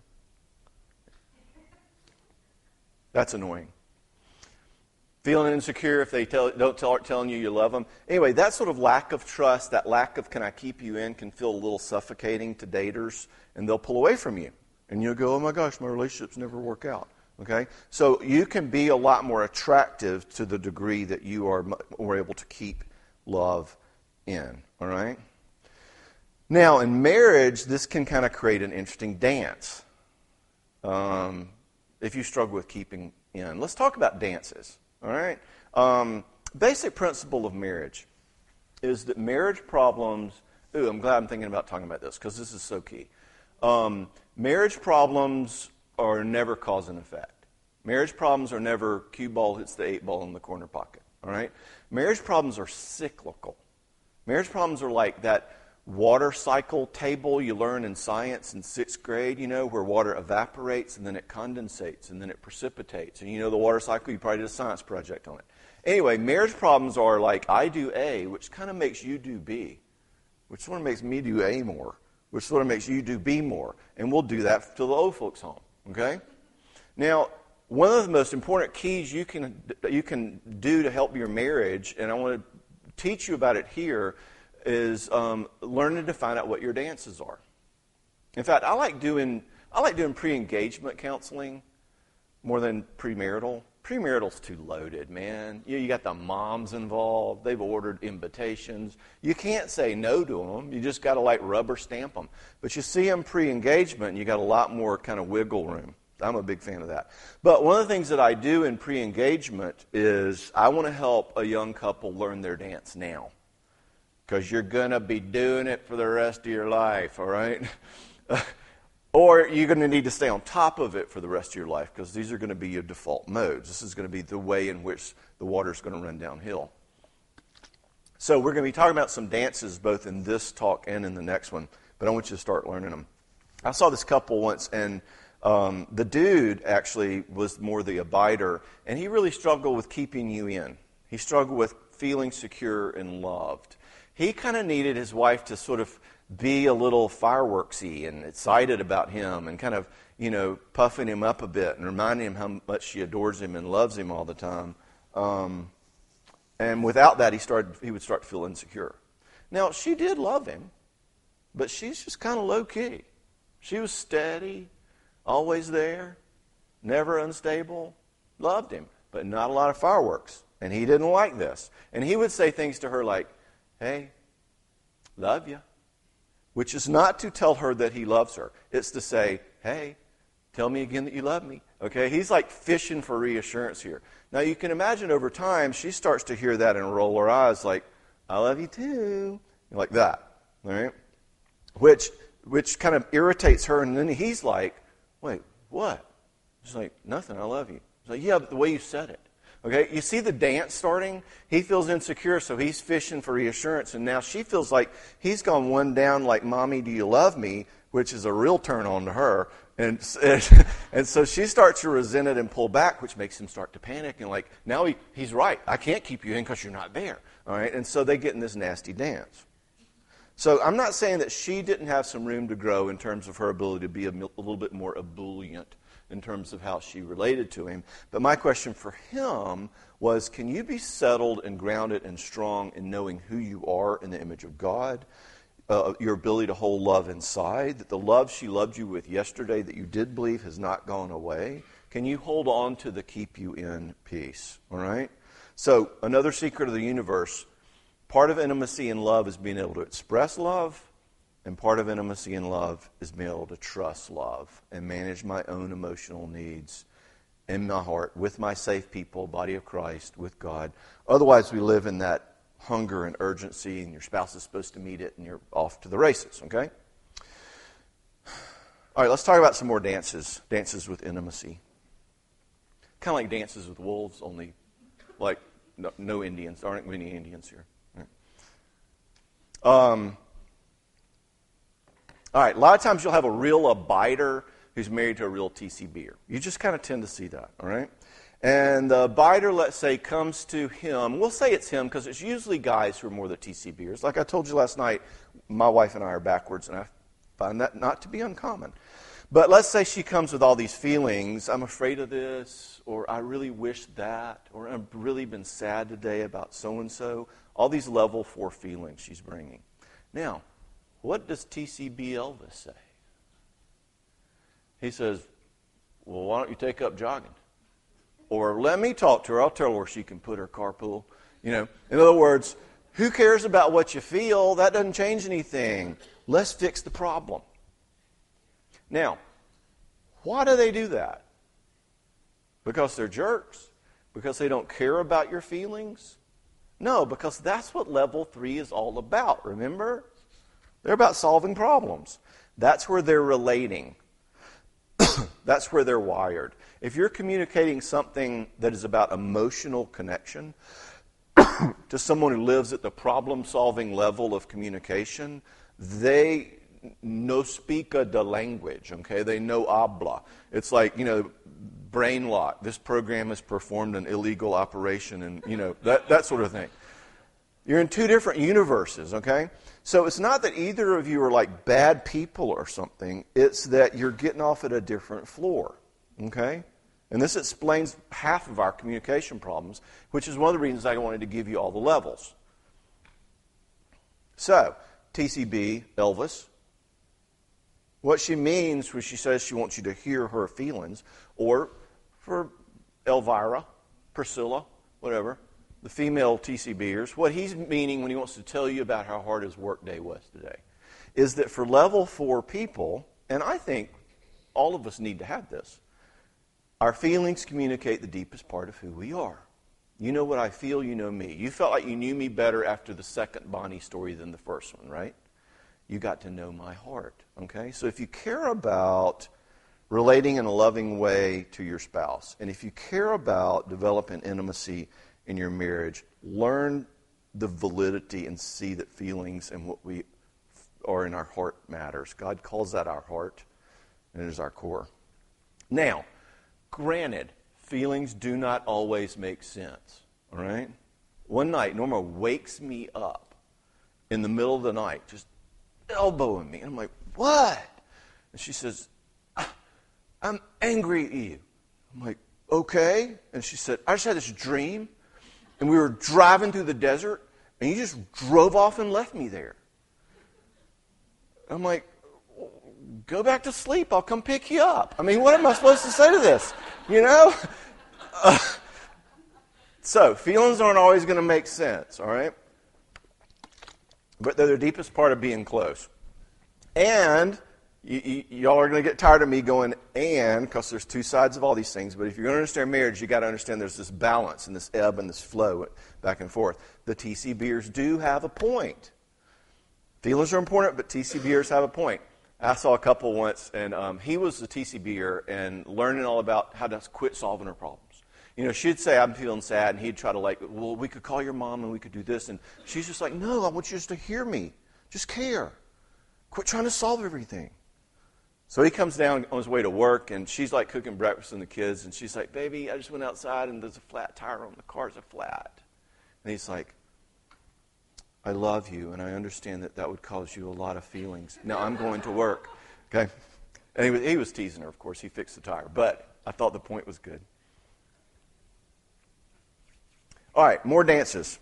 That's annoying. Feeling insecure if they don't telling you love them. Anyway, that sort of lack of trust, that lack of can I keep you in, can feel a little suffocating to daters, and they'll pull away from you. And you'll go, oh my gosh, my relationships never work out. Okay? So you can be a lot more attractive to the degree that you are more able to keep love in. All right? Now, in marriage, this can kind of create an interesting dance. If you struggle with keeping in. Let's talk about dances. All right? Basic principle of marriage is that marriage problems... Ooh, I'm glad I'm thinking about talking about this because this is so key. Marriage problems are never cause and effect. Marriage problems are never cue ball hits the 8 ball in the corner pocket. All right? Marriage problems are cyclical. Marriage problems are like that water cycle table you learn in science in 6th grade, you know, where water evaporates and then it condensates and then it precipitates. And you know the water cycle, you probably did a science project on it. Anyway, marriage problems are like I do A, which kind of makes you do B, which sort of makes me do A more, which sort of makes you do B more. And we'll do that to the old folks' home, okay? Now, one of the most important keys you can do to help your marriage, and I want to teach you about it here, is learning to find out what your dances are. In fact, I like doing pre-engagement counseling more than premarital. Premarital's too loaded, man. You got the moms involved. They've ordered invitations. You can't say no to them. You just got to like rubber stamp them. But you see them pre-engagement, and you got a lot more kind of wiggle room. I'm a big fan of that. But one of the things that I do in pre-engagement is I want to help a young couple learn their dance now. Because you're going to be doing it for the rest of your life, all right? Or you're going to need to stay on top of it for the rest of your life because these are going to be your default modes. This is going to be the way in which the water's going to run downhill. So we're going to be talking about some dances both in this talk and in the next one, but I want you to start learning them. I saw this couple once, and the dude actually was more the abider, and he really struggled with keeping you in. He struggled with feeling secure and loved. He kind of needed his wife to sort of be a little fireworksy and excited about him and kind of, you know, puffing him up a bit and reminding him how much she adores him and loves him all the time. And without that, he would start to feel insecure. Now, she did love him, but she's just kind of low-key. She was steady, always there, never unstable, loved him, but not a lot of fireworks. And he didn't like this. And he would say things to her like, hey, love you. Which is not to tell her that he loves her. It's to say, hey, tell me again that you love me. Okay? He's like fishing for reassurance here. Now, you can imagine over time, she starts to hear that and roll her eyes like, I love you too. Like that. All right? Which kind of irritates her. And then he's like, wait, what? She's like, nothing, I love you. He's like, yeah, but the way you said it. Okay, you see the dance starting? He feels insecure, so he's fishing for reassurance. And now she feels like he's gone one down like, Mommy, do you love me? Which is a real turn on to her. And so she starts to resent it and pull back, which makes him start to panic. And like, now he's right. I can't keep you in because you're not there. All right, and so they get in this nasty dance. So I'm not saying that she didn't have some room to grow in terms of her ability to be a little bit more ebullient in terms of how she related to him. But my question for him was, can you be settled and grounded and strong in knowing who you are in the image of God, your ability to hold love inside, that the love she loved you with yesterday that you did believe has not gone away? Can you hold on to the keep you in piece? All right? So another secret of the universe, part of intimacy and love is being able to express love. And part of intimacy and love is being able to trust love and manage my own emotional needs in my heart with my safe people, body of Christ, with God. Otherwise, we live in that hunger and urgency, and your spouse is supposed to meet it, and you're off to the races, okay? All right, let's talk about some more dances with intimacy. Kind of like dances with wolves, only like no Indians. There aren't many Indians here. Right. All right, a lot of times you'll have a real abider who's married to a real TCBer. You just kind of tend to see that, all right? And the abider, let's say, comes to him. We'll say it's him because it's usually guys who are more the TCBers. Like I told you last night, my wife and I are backwards, and I find that not to be uncommon. But let's say she comes with all these feelings. I'm afraid of this, or I really wish that, or I've really been sad today about so-and-so. All these level 4 feelings she's bringing. Now, what does TCB Elvis say? He says, well, why don't you take up jogging? Or let me talk to her. I'll tell her where she can put her carpool. You know, in other words, who cares about what you feel? That doesn't change anything. Let's fix the problem. Now, why do they do that? Because they're jerks? Because they don't care about your feelings? No, because that's what level 3 is all about, remember? They're about solving problems. That's where they're relating. That's where they're wired. If you're communicating something that is about emotional connection to someone who lives at the problem-solving level of communication, they no speak the language, okay? They know habla. It's like, brain lock. This program has performed an illegal operation and, that sort of thing. You're in two different universes, okay? So it's not that either of you are like bad people or something. It's that you're getting off at a different floor, okay? And this explains half of our communication problems, which is one of the reasons I wanted to give you all the levels. So, TCB, Elvis, what she means when she says she wants you to hear her feelings, or for Elvira, Priscilla, whatever, the female TCBers, what he's meaning when he wants to tell you about how hard his work day was today, is that for level 4 people, and I think all of us need to have this, our feelings communicate the deepest part of who we are. You know what I feel, you know me. You felt like you knew me better after the second Bonnie story than the first one, right? You got to know my heart, okay? So if you care about relating in a loving way to your spouse, and if you care about developing intimacy in your marriage, learn the validity and see that feelings and what we are in our heart matters. God calls that our heart, and it is our core. Now, granted, feelings do not always make sense, all right? One night, Norma wakes me up in the middle of the night, just elbowing me. And I'm like, what? And she says, I'm angry at you. I'm like, okay. And she said, I just had this dream, and we were driving through the desert, and you just drove off and left me there. I'm like, go back to sleep. I'll come pick you up. I mean, what am I supposed to say to this? So, feelings aren't always going to make sense, all right? But they're the deepest part of being close. And y'all are going to get tired of me going and, because there's two sides of all these things. But if you're going to understand marriage, you got to understand there's this balance and this ebb and this flow back and forth. The TCBers do have a point. Feelings are important, but TCBers have a point. I saw a couple once, and he was a TCBer and learning all about how to quit solving her problems. She'd say, I'm feeling sad, and he'd try to well, we could call your mom and we could do this. And she's just like, no, I want you just to hear me. Just care. Quit trying to solve everything. So he comes down on his way to work, and she's like cooking breakfast and the kids, and she's like, baby, I just went outside, and there's a flat tire on the car's a flat. And he's like, I love you, and I understand that would cause you a lot of feelings. Now I'm going to work. Okay? And he was teasing her, of course. He fixed the tire. But I thought the point was good. All right, more dances.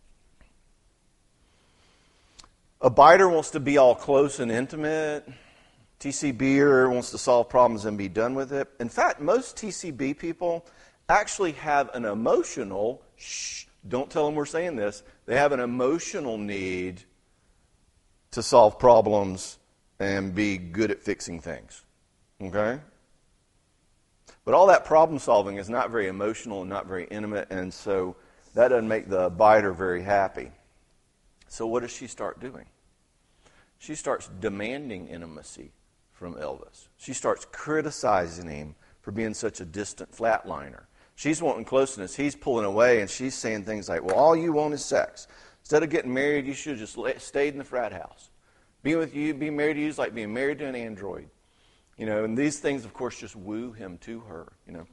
A biter wants to be all close and intimate. TCBer wants to solve problems and be done with it. In fact, most TCB people actually have an emotional, don't tell them we're saying this, they have an emotional need to solve problems and be good at fixing things. Okay? But all that problem solving is not very emotional and not very intimate, and so that doesn't make the biter very happy. So what does she start doing? She starts demanding intimacy from Elvis. She starts criticizing him for being such a distant flatliner. She's wanting closeness. He's pulling away, and she's saying things like, well, all you want is sex. Instead of getting married, you should have just stayed in the frat house. Being with you, being married to you is like being married to an android. And these things, of course, just woo him to her,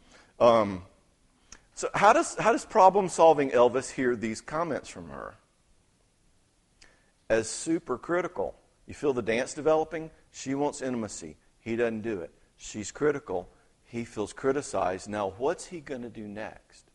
So how does problem-solving Elvis hear these comments from her? As super critical. You feel the dance developing? She wants intimacy. He doesn't do it. She's critical. He feels criticized. Now, what's he going to do next?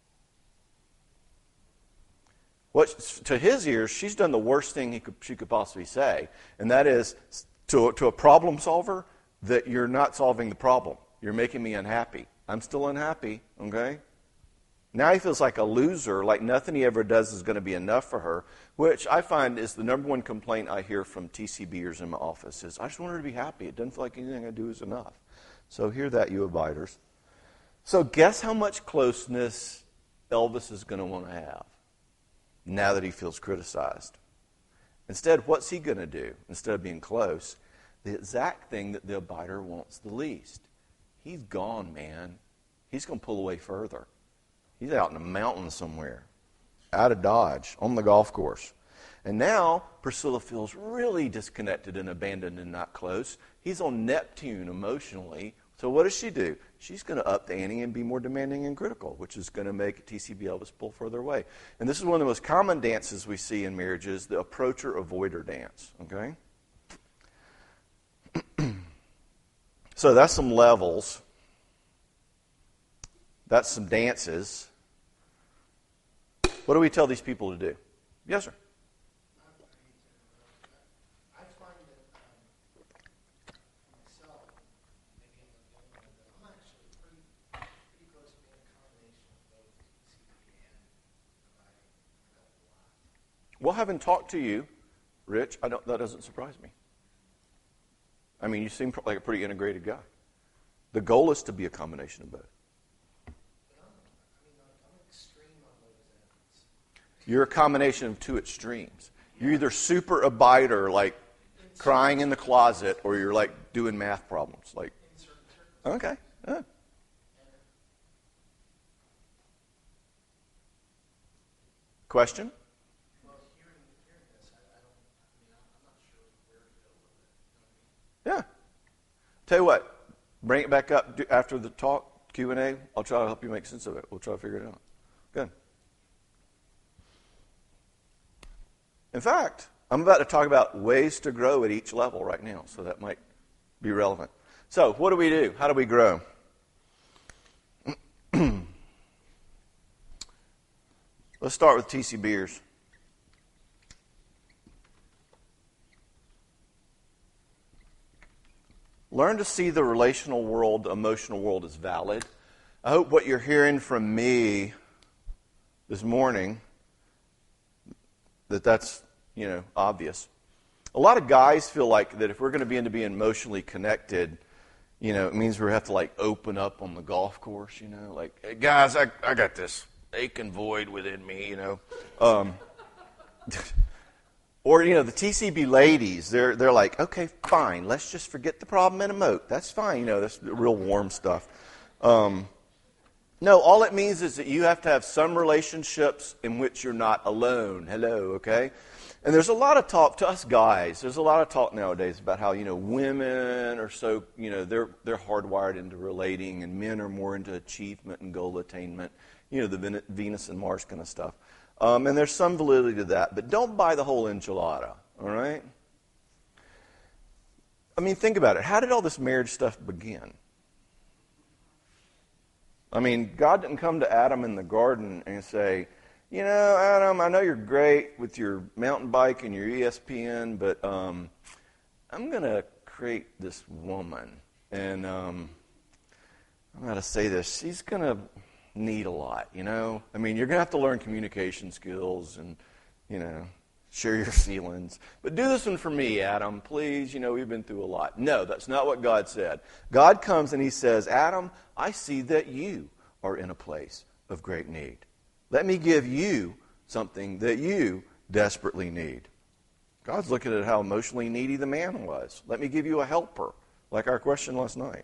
To his ears, she's done the worst thing she could possibly say, and that is to a problem solver that you're not solving the problem. You're making me unhappy. I'm still unhappy, okay? Now he feels like a loser, like nothing he ever does is going to be enough for her, which I find is the number one complaint I hear from TCBers in my office is, I just want her to be happy. It doesn't feel like anything I do is enough. So hear that, you abiders. So guess how much closeness Elvis is going to want to have now that he feels criticized. Instead, what's he going to do? Instead of being close, the exact thing that the abider wants the least. He's gone, man. He's going to pull away further. He's out in the mountains somewhere, out of Dodge, on the golf course. And now Priscilla feels really disconnected and abandoned and not close. He's on Neptune emotionally. So what does she do? She's going to up the ante and be more demanding and critical, which is going to make TCB Elvis pull further away. And this is one of the most common dances we see in marriages, the approacher-avoider dance. Okay? So that's some levels. That's some dances. What do we tell these people to do? Yes, sir. I find that myself, maybe I'm actually pretty close to being a combination of both TCB and providing a couple lives. Well, having talked to you, Rich, that doesn't surprise me. I mean, you seem like a pretty integrated guy. The goal is to be a combination of both. You're a combination of two extremes. You're either super abider, like crying in the closet, or you're like doing math problems. Like, okay. Question? Well, hearing this, I'm not sure where to go with it. Yeah. Tell you what, bring it back up after the talk, Q&A. I'll try to help you make sense of it. We'll try to figure it out. Good. In fact, I'm about to talk about ways to grow at each level right now, so that might be relevant. So, what do we do? How do we grow? Let's start with TCBers. Learn to see the relational world, the emotional world as valid. I hope what you're hearing from me this morning, that's, obvious. A lot of guys feel like that if we're going to be emotionally connected, it means we have to open up on the golf course, like, hey, guys, I got this aching void within me, Or, the TCB ladies, they're like, okay, fine, let's just forget the problem and emote. That's fine, that's real warm stuff. No, all it means is that you have to have some relationships in which you're not alone. Hello, okay? And there's a lot of talk to us guys. There's a lot of talk nowadays about how, women are so, they're hardwired into relating, and men are more into achievement and goal attainment, the Venus and Mars kind of stuff. And there's some validity to that, but don't buy the whole enchilada, all right? I mean, think about it. How did all this marriage stuff begin? I mean, God didn't come to Adam in the garden and say, Adam, I know you're great with your mountain bike and your ESPN, but I'm going to create this woman. And I'm going to say this. She's going to need a lot, I mean, you're going to have to learn communication skills and, share your feelings. But do this one for me, Adam, please. We've been through a lot. No, that's not what God said. God comes and he says, Adam, I see that you are in a place of great need. Let me give you something that you desperately need. God's looking at how emotionally needy the man was. Let me give you a helper, like our question last night.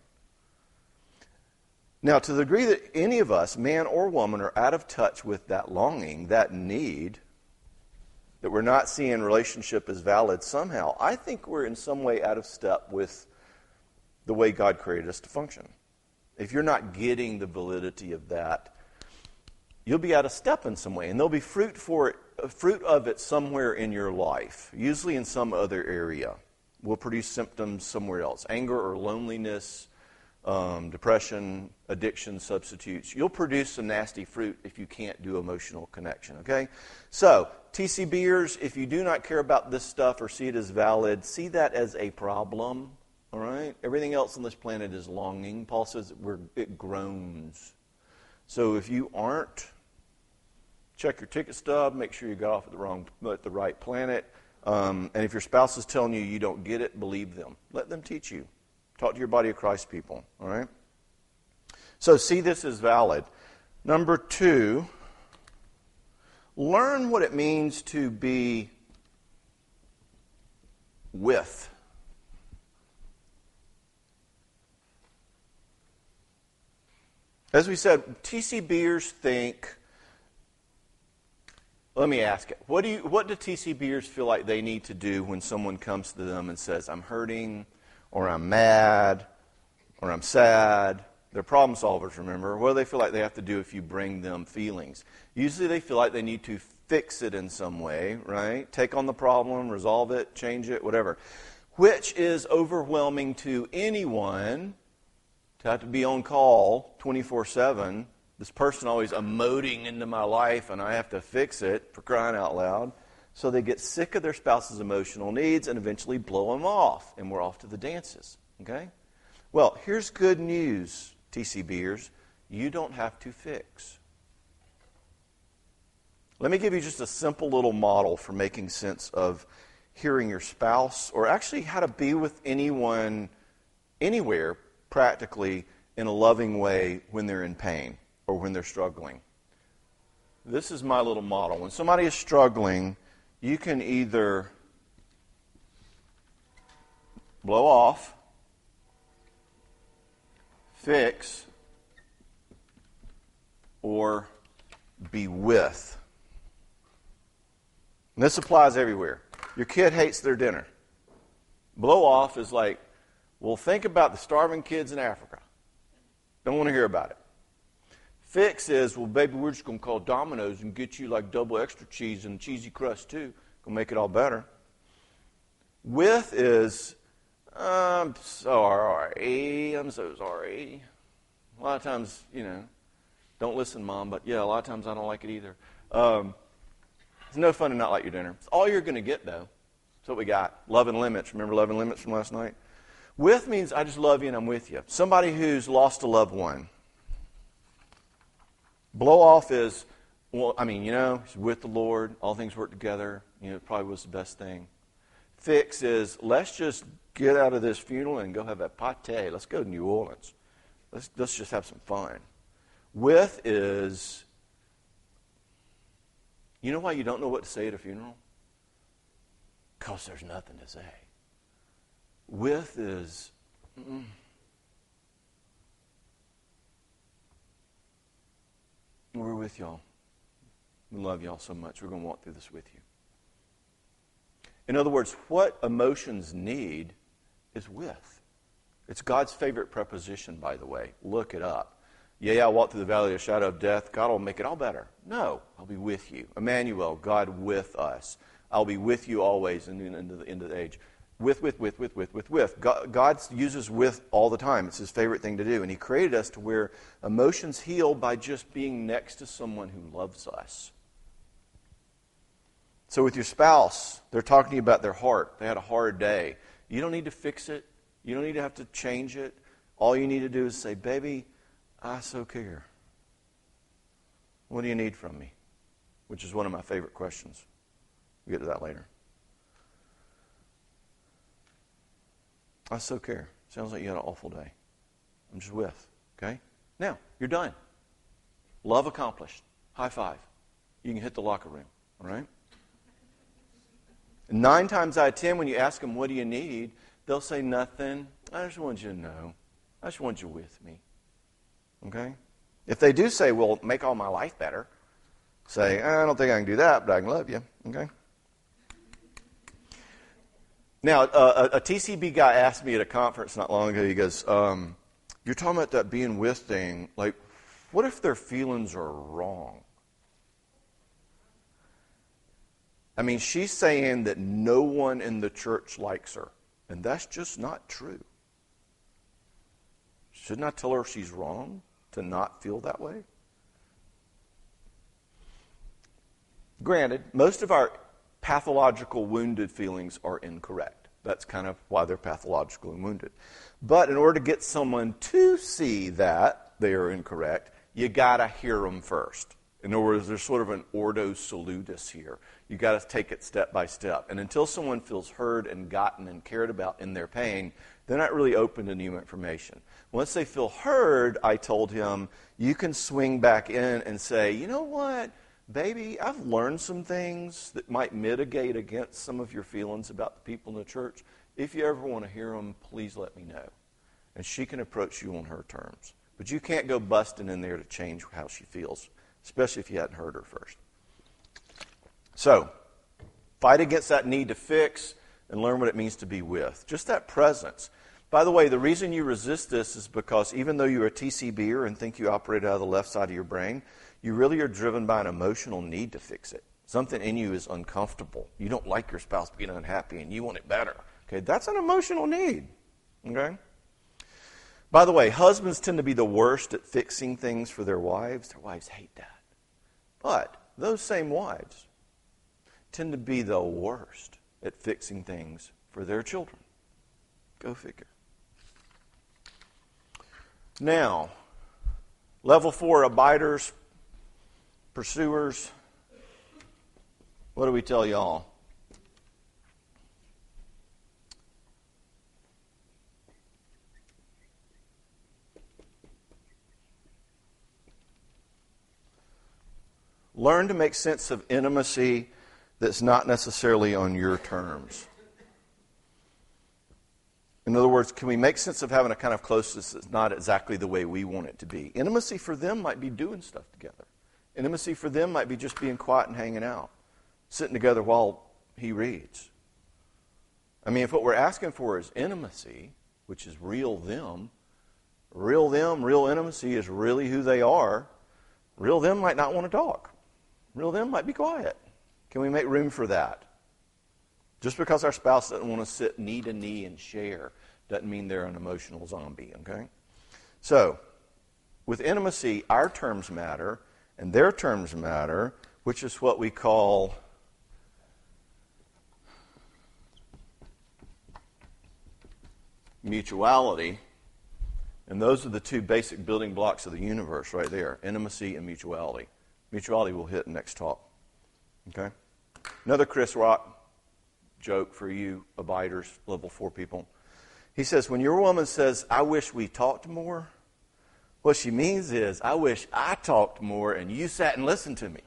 Now, to the degree that any of us, man or woman, are out of touch with that longing, that need, that we're not seeing relationship as valid somehow, I think we're in some way out of step with the way God created us to function. If you're not getting the validity of that, you'll be out of step in some way, and there'll be fruit of it somewhere in your life, usually in some other area. Will produce symptoms somewhere else. Anger or loneliness, depression, addiction, substitutes. You'll produce some nasty fruit if you can't do emotional connection, okay? So, TCBers, if you do not care about this stuff or see it as valid, see that as a problem, all right? Everything else on this planet is longing. Paul says it groans. So if you aren't, check your ticket stub, make sure you got off at the right planet. And if your spouse is telling you you don't get it, believe them. Let them teach you. Talk to your body of Christ people, all right? So see this as valid. Number 2, learn what it means to be with. As we said, TCBers think, let me ask it, what do TCBers feel like they need to do when someone comes to them and says, I'm hurting, or I'm mad, or I'm sad? They're problem solvers, remember. What do they feel like they have to do if you bring them feelings? Usually they feel like they need to fix it in some way, right? Take on the problem, resolve it, change it, whatever. Which is overwhelming to anyone to have to be on call 24/7. This person always emoting into my life, and I have to fix it, for crying out loud. So they get sick of their spouse's emotional needs and eventually blow them off, and we're off to the dances. Okay? Well, here's good news, TCBers. You don't have to fix. Let me give you just a simple little model for making sense of hearing your spouse, or actually how to be with anyone, anywhere, practically, in a loving way when they're in pain or when they're struggling. This is my little model. When somebody is struggling, you can either blow off, fix, or be with. And this applies everywhere. Your kid hates their dinner. Blow off is like, well, think about the starving kids in Africa. Don't want to hear about it. Fix is, well, baby, we're just going to call Domino's and get you like double extra cheese and cheesy crust too. Gonna make it all better. With is, I'm sorry. I'm so sorry. A lot of times, don't listen, Mom, but yeah, a lot of times I don't like it either. It's no fun to not like your dinner. It's all you're going to get, though. That's what we got. Love and limits. Remember love and limits from last night? With means I just love you and I'm with you. Somebody who's lost a loved one. Blow off is, well, he's with the Lord. All things work together. It probably was the best thing. Fix is, let's just get out of this funeral and go have a pate. Let's go to New Orleans. Let's just have some fun. With is, you know why you don't know what to say at a funeral? Because there's nothing to say. With is, we're with y'all. We love y'all so much. We're going to walk through this with you. In other words, what emotions need is with. It's God's favorite preposition, by the way. Look it up. Yeah, I walk through the valley of the shadow of death. God will make it all better. No, I'll be with you. Emmanuel, God with us. I'll be with you always into the end of the age. With. God uses with all the time. It's his favorite thing to do. And he created us to where emotions heal by just being next to someone who loves us. So with your spouse, they're talking to you about their heart. They had a hard day. You don't need to fix it. You don't need to have to change it. All you need to do is say, baby, I so care. What do you need from me? Which is one of my favorite questions. We'll get to that later. I so care. Sounds like you had an awful day. I'm just with. Okay? Now, you're done. Love accomplished. High five. You can hit the locker room. All right? 9 times out of 10, when you ask them, what do you need? They'll say nothing. I just want you to know. I just want you with me. Okay? If they do say, well, make all my life better, say, I don't think I can do that, but I can love you. Okay? Now, a TCB guy asked me at a conference not long ago, he goes, you're talking about that being with thing, like, what if their feelings are wrong? I mean, she's saying that no one in the church likes her, and that's just not true. Shouldn't I tell her she's wrong to not feel that way? Granted, most of our pathological wounded feelings are incorrect. That's kind of why they're pathologically wounded. But in order to get someone to see that they are incorrect, you got to hear them first. In other words, there's sort of an ordo salutis here. You got to take it step by step. And until someone feels heard and gotten and cared about in their pain, they're not really open to new information. Once they feel heard, I told him, you can swing back in and say, you know what, baby, I've learned some things that might mitigate against some of your feelings about the people in the church. If you ever want to hear them, please let me know. And she can approach you on her terms. But you can't go busting in there to change how she feels, especially if you hadn't heard her first. So, fight against that need to fix and learn what it means to be with. Just that presence. By the way, the reason you resist this is because even though you're a TCBer and think you operate out of the left side of your brain, you really are driven by an emotional need to fix it. Something in you is uncomfortable. You don't like your spouse being unhappy and you want it better. Okay, that's an emotional need. Okay? By the way, husbands tend to be the worst at fixing things for their wives. Their wives hate that. But those same wives tend to be the worst at fixing things for their children. Go figure. Now, level 4, abiders, pursuers. What do we tell y'all? Learn to make sense of intimacy that's not necessarily on your terms. In other words, can we make sense of having a kind of closeness that's not exactly the way we want it to be? Intimacy for them might be doing stuff together. Intimacy for them might be just being quiet and hanging out, sitting together while he reads. I mean, if what we're asking for is intimacy, which is real them, real intimacy is really who they are, real them might not want to talk. Real them might be quiet. Can we make room for that? Just because our spouse doesn't want to sit knee to knee and share doesn't mean they're an emotional zombie, okay? So, with intimacy, our terms matter and their terms matter, which is what we call mutuality. And those are the two basic building blocks of the universe right there, intimacy and mutuality. Mutuality we'll hit next talk. Okay? Another Chris Rock joke for you abiders, level 4 people. He says, when your woman says, I wish we talked more, what she means is, I wish I talked more and you sat and listened to me.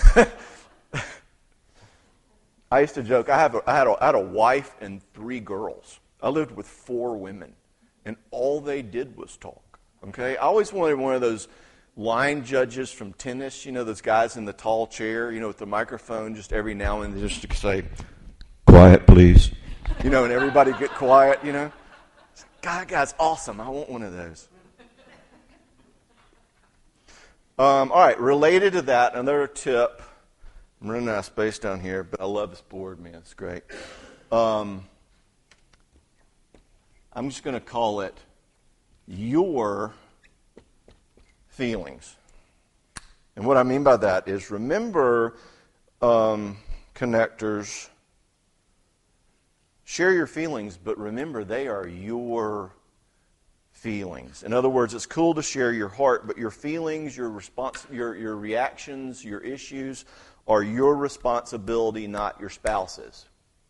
I used to joke, I had a wife and 3 girls. I lived with 4 women, and all they did was talk. Okay? I always wanted one of those line judges from tennis, you know, those guys in the tall chair, you know, with the microphone just every now and then just to say, quiet, please. You know, and everybody get quiet, you know. God, guy's awesome. I want one of those. All right, related to that, another tip. I'm running out of space down here, but I love this board, man. It's great. I'm just going to call it your feelings. And what I mean by that is, remember, connectors, share your feelings, but remember they are your feelings. In other words, it's cool to share your heart, but your feelings, your reactions, your issues are your responsibility, not your spouse's.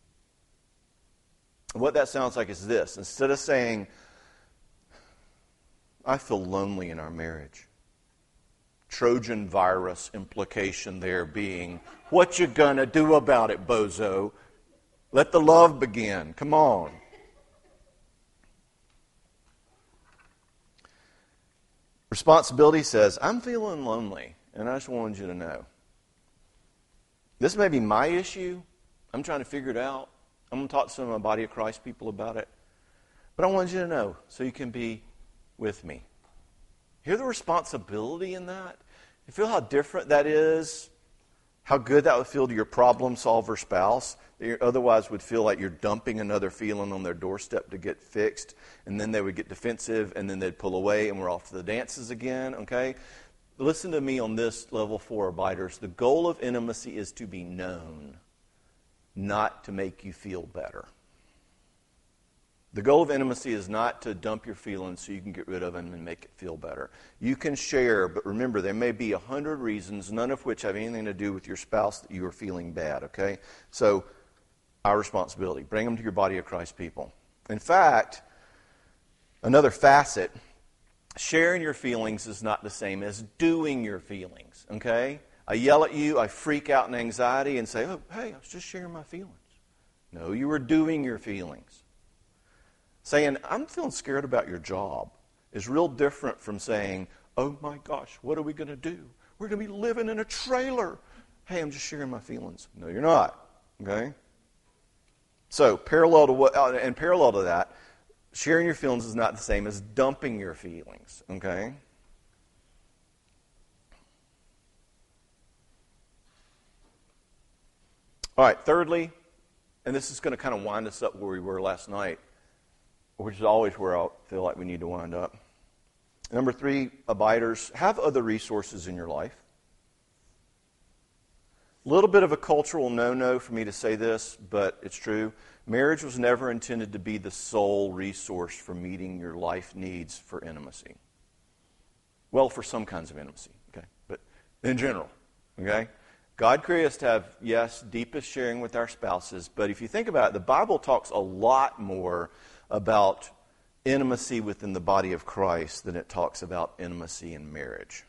And what that sounds like is this. Instead of saying, I feel lonely in our marriage, Trojan virus implication there being, what you gonna do about it, bozo? Let the love begin. Come on. Responsibility says, I'm feeling lonely, and I just wanted you to know. This may be my issue. I'm trying to figure it out. I'm going to talk to some of my Body of Christ people about it. But I wanted you to know so you can be with me. Hear the responsibility in that? You feel how different that is? How good that would feel to your problem solver spouse that you otherwise would feel like you're dumping another feeling on their doorstep to get fixed, and then they would get defensive, and then they'd pull away, and we're off to the dances again, okay? Listen to me on this, level 4 abiders. The goal of intimacy is to be known, not to make you feel better. The goal of intimacy is not to dump your feelings so you can get rid of them and make it feel better. You can share, but remember, there may be 100 reasons, none of which have anything to do with your spouse, that you are feeling bad, okay? So, our responsibility, bring them to your Body of Christ people. In fact, another facet, sharing your feelings is not the same as doing your feelings, okay? I yell at you, I freak out in anxiety and say, oh, hey, I was just sharing my feelings. No, you were doing your feelings. Saying, I'm feeling scared about your job is real different from saying, oh my gosh, what are we going to do? We're going to be living in a trailer. Hey, I'm just sharing my feelings. No, you're not. Okay? So, parallel to that, sharing your feelings is not the same as dumping your feelings. Okay? All right, thirdly, and this is going to kind of wind us up where we were last night, which is always where I feel like we need to wind up. Number 3, abiders, have other resources in your life. A little bit of a cultural no-no for me to say this, but it's true. Marriage was never intended to be the sole resource for meeting your life needs for intimacy. Well, for some kinds of intimacy, okay? But in general, okay? God created us to have, yes, deepest sharing with our spouses, but if you think about it, the Bible talks a lot more about intimacy within the body of Christ than it talks about intimacy in marriage.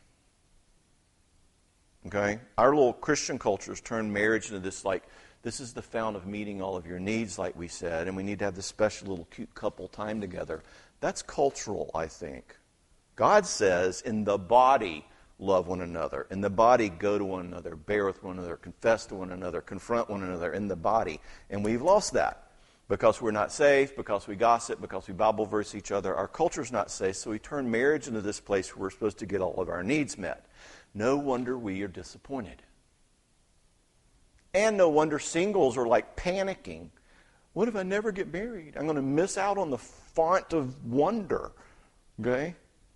Okay? Our little Christian cultures turn marriage into this like, this is the fount of meeting all of your needs, like we said, and we need to have this special little cute couple time together. That's cultural, I think. God says, in the body, love one another. In the body, go to one another, bear with one another, confess to one another, confront one another in the body. And we've lost that. Because we're not safe, because we gossip, because we Bible verse each other. Our culture's not safe, so we turn marriage into this place where we're supposed to get all of our needs met. No wonder we are disappointed. And no wonder singles are like panicking. What if I never get married? I'm going to miss out on the font of wonder. Okay?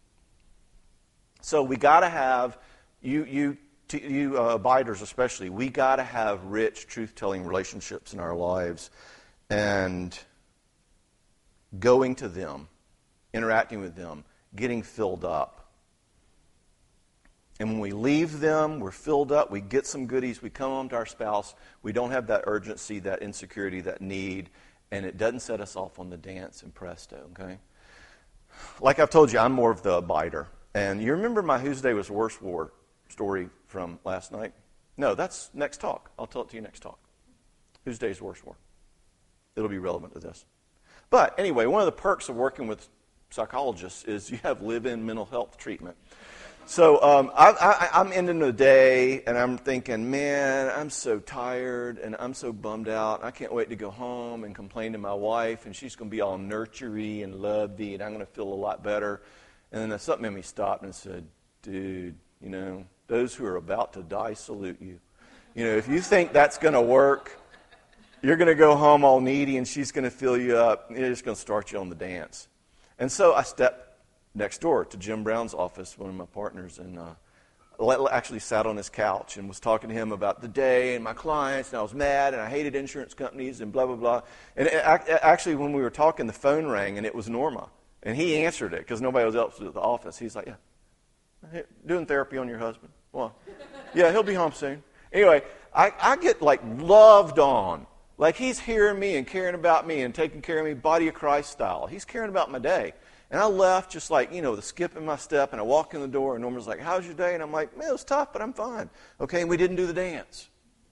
So we got to have, you abiders especially, we got to have rich, truth-telling relationships in our lives. And going to them, interacting with them, getting filled up. And when we leave them, we're filled up, we get some goodies, we come home to our spouse, we don't have that urgency, that insecurity, that need, and it doesn't set us off on the dance and presto, okay? Like I've told you, I'm more of the abider. And you remember my Whose Day Was Worse War story from last night? No, that's next talk. I'll tell it to you next talk. Whose Day is Worse War? It'll be relevant to this. But anyway, one of the perks of working with psychologists is you have live-in mental health treatment. So I'm ending the day, and I'm thinking, man, I'm so tired, and I'm so bummed out. I can't wait to go home and complain to my wife, and she's going to be all nurturing and lovey, and I'm going to feel a lot better. And then something in me stopped and said, dude, you know, those who are about to die salute you. You know, if you think that's going to work, you're going to go home all needy, and she's going to fill you up. You're just going to start you on the dance. And so I stepped next door to Jim Brown's office, one of my partners, and actually sat on his couch and was talking to him about the day and my clients, and I was mad, and I hated insurance companies, and blah, blah, blah. And actually, when we were talking, the phone rang, and it was Norma. And he answered it because nobody else was at the office. He's like, yeah, doing therapy on your husband. Well, yeah, he'll be home soon. Anyway, I get like loved on. Like he's hearing me and caring about me and taking care of me, Body of Christ style. He's caring about my day. And I left just like, you know, with a skip in my step, and I walk in the door, and Norma's like, how's your day? And I'm like, man, it was tough, but I'm fine. Okay, and we didn't do the dance.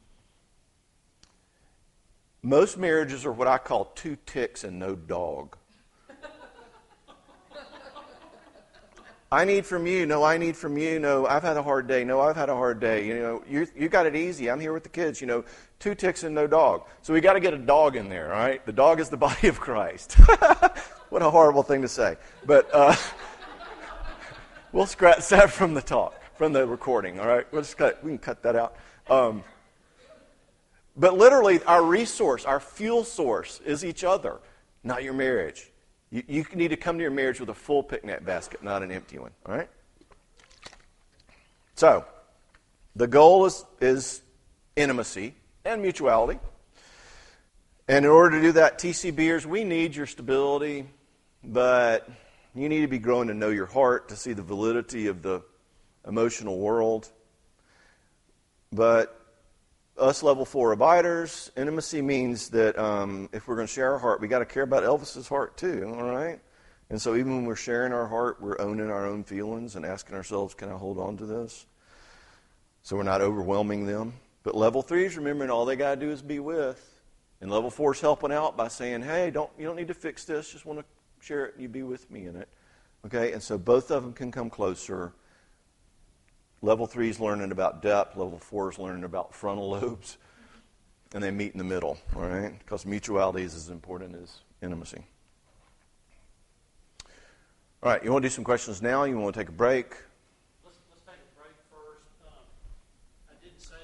Most marriages are what I call 2 ticks and no dog. I need from you. No, I need from you. No, I've had a hard day. No, I've had a hard day. You got it easy. I'm here with the kids. 2 ticks and no dog. So we got to get a dog in there, all right? The dog is the body of Christ. What a horrible thing to say. But we'll scratch that from the talk, from the recording, all right? We can cut that out. But literally, our resource, our fuel source is each other, not your marriage. You need to come to your marriage with a full picnic basket, not an empty one, all right? So, the goal is intimacy and mutuality. And in order to do that, TCBers, we need your stability, but you need to be growing to know your heart, to see the validity of the emotional world. But us level 4 abiders, intimacy means that if we're going to share our heart, we got to care about Elvis's heart too, all right? And so even when we're sharing our heart, we're owning our own feelings and asking ourselves, can I hold on to this? So we're not overwhelming them. But level 3 is remembering all they got to do is be with. And level 4 is helping out by saying, hey, you don't need to fix this, just want to share it and you be with me in it. Okay, and so both of them can come closer. Level 3 is learning about depth. Level 4 is learning about frontal lobes. And they meet in the middle, all right? Because mutuality is as important as intimacy. All right, you want to do some questions now? You want to take a break?